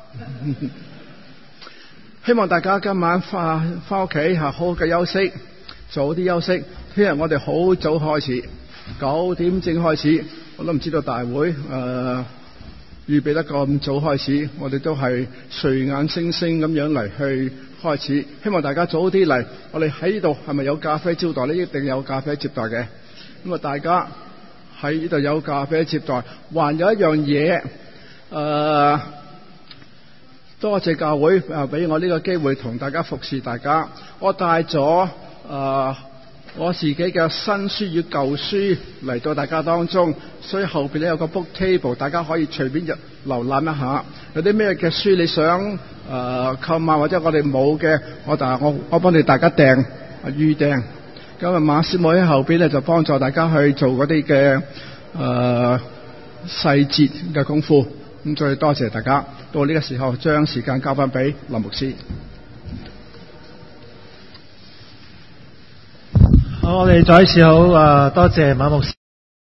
希望大家今晚翻屋企好好嘅休息，早啲休息。聽日我哋好早開始，9點正開始。我都唔知道大會預備得咁早開始，我哋都係睡眼惺惺咁樣嚟去開始。希望大家早啲嚟。我哋喺呢度係咪有咖啡招待呢？一定有咖啡接待嘅。咁啊，大家喺呢度有咖啡接待。還有一樣嘢，多謝教會俾我呢個機會同大家服侍大家。我帶咗我自己嘅新書與舊書嚟到大家當中，所以後邊咧有個 book table， 大家可以隨便瀏覽一下。有啲咩嘅書你想購買或者我哋冇嘅，我幫你大家訂預訂。咁啊，馬師母喺後邊咧就幫助大家去做嗰啲嘅細節嘅功夫。咁再多謝大家。到呢個時候，將時間交翻俾林牧師。 好，我哋再一次好多謝馬牧師。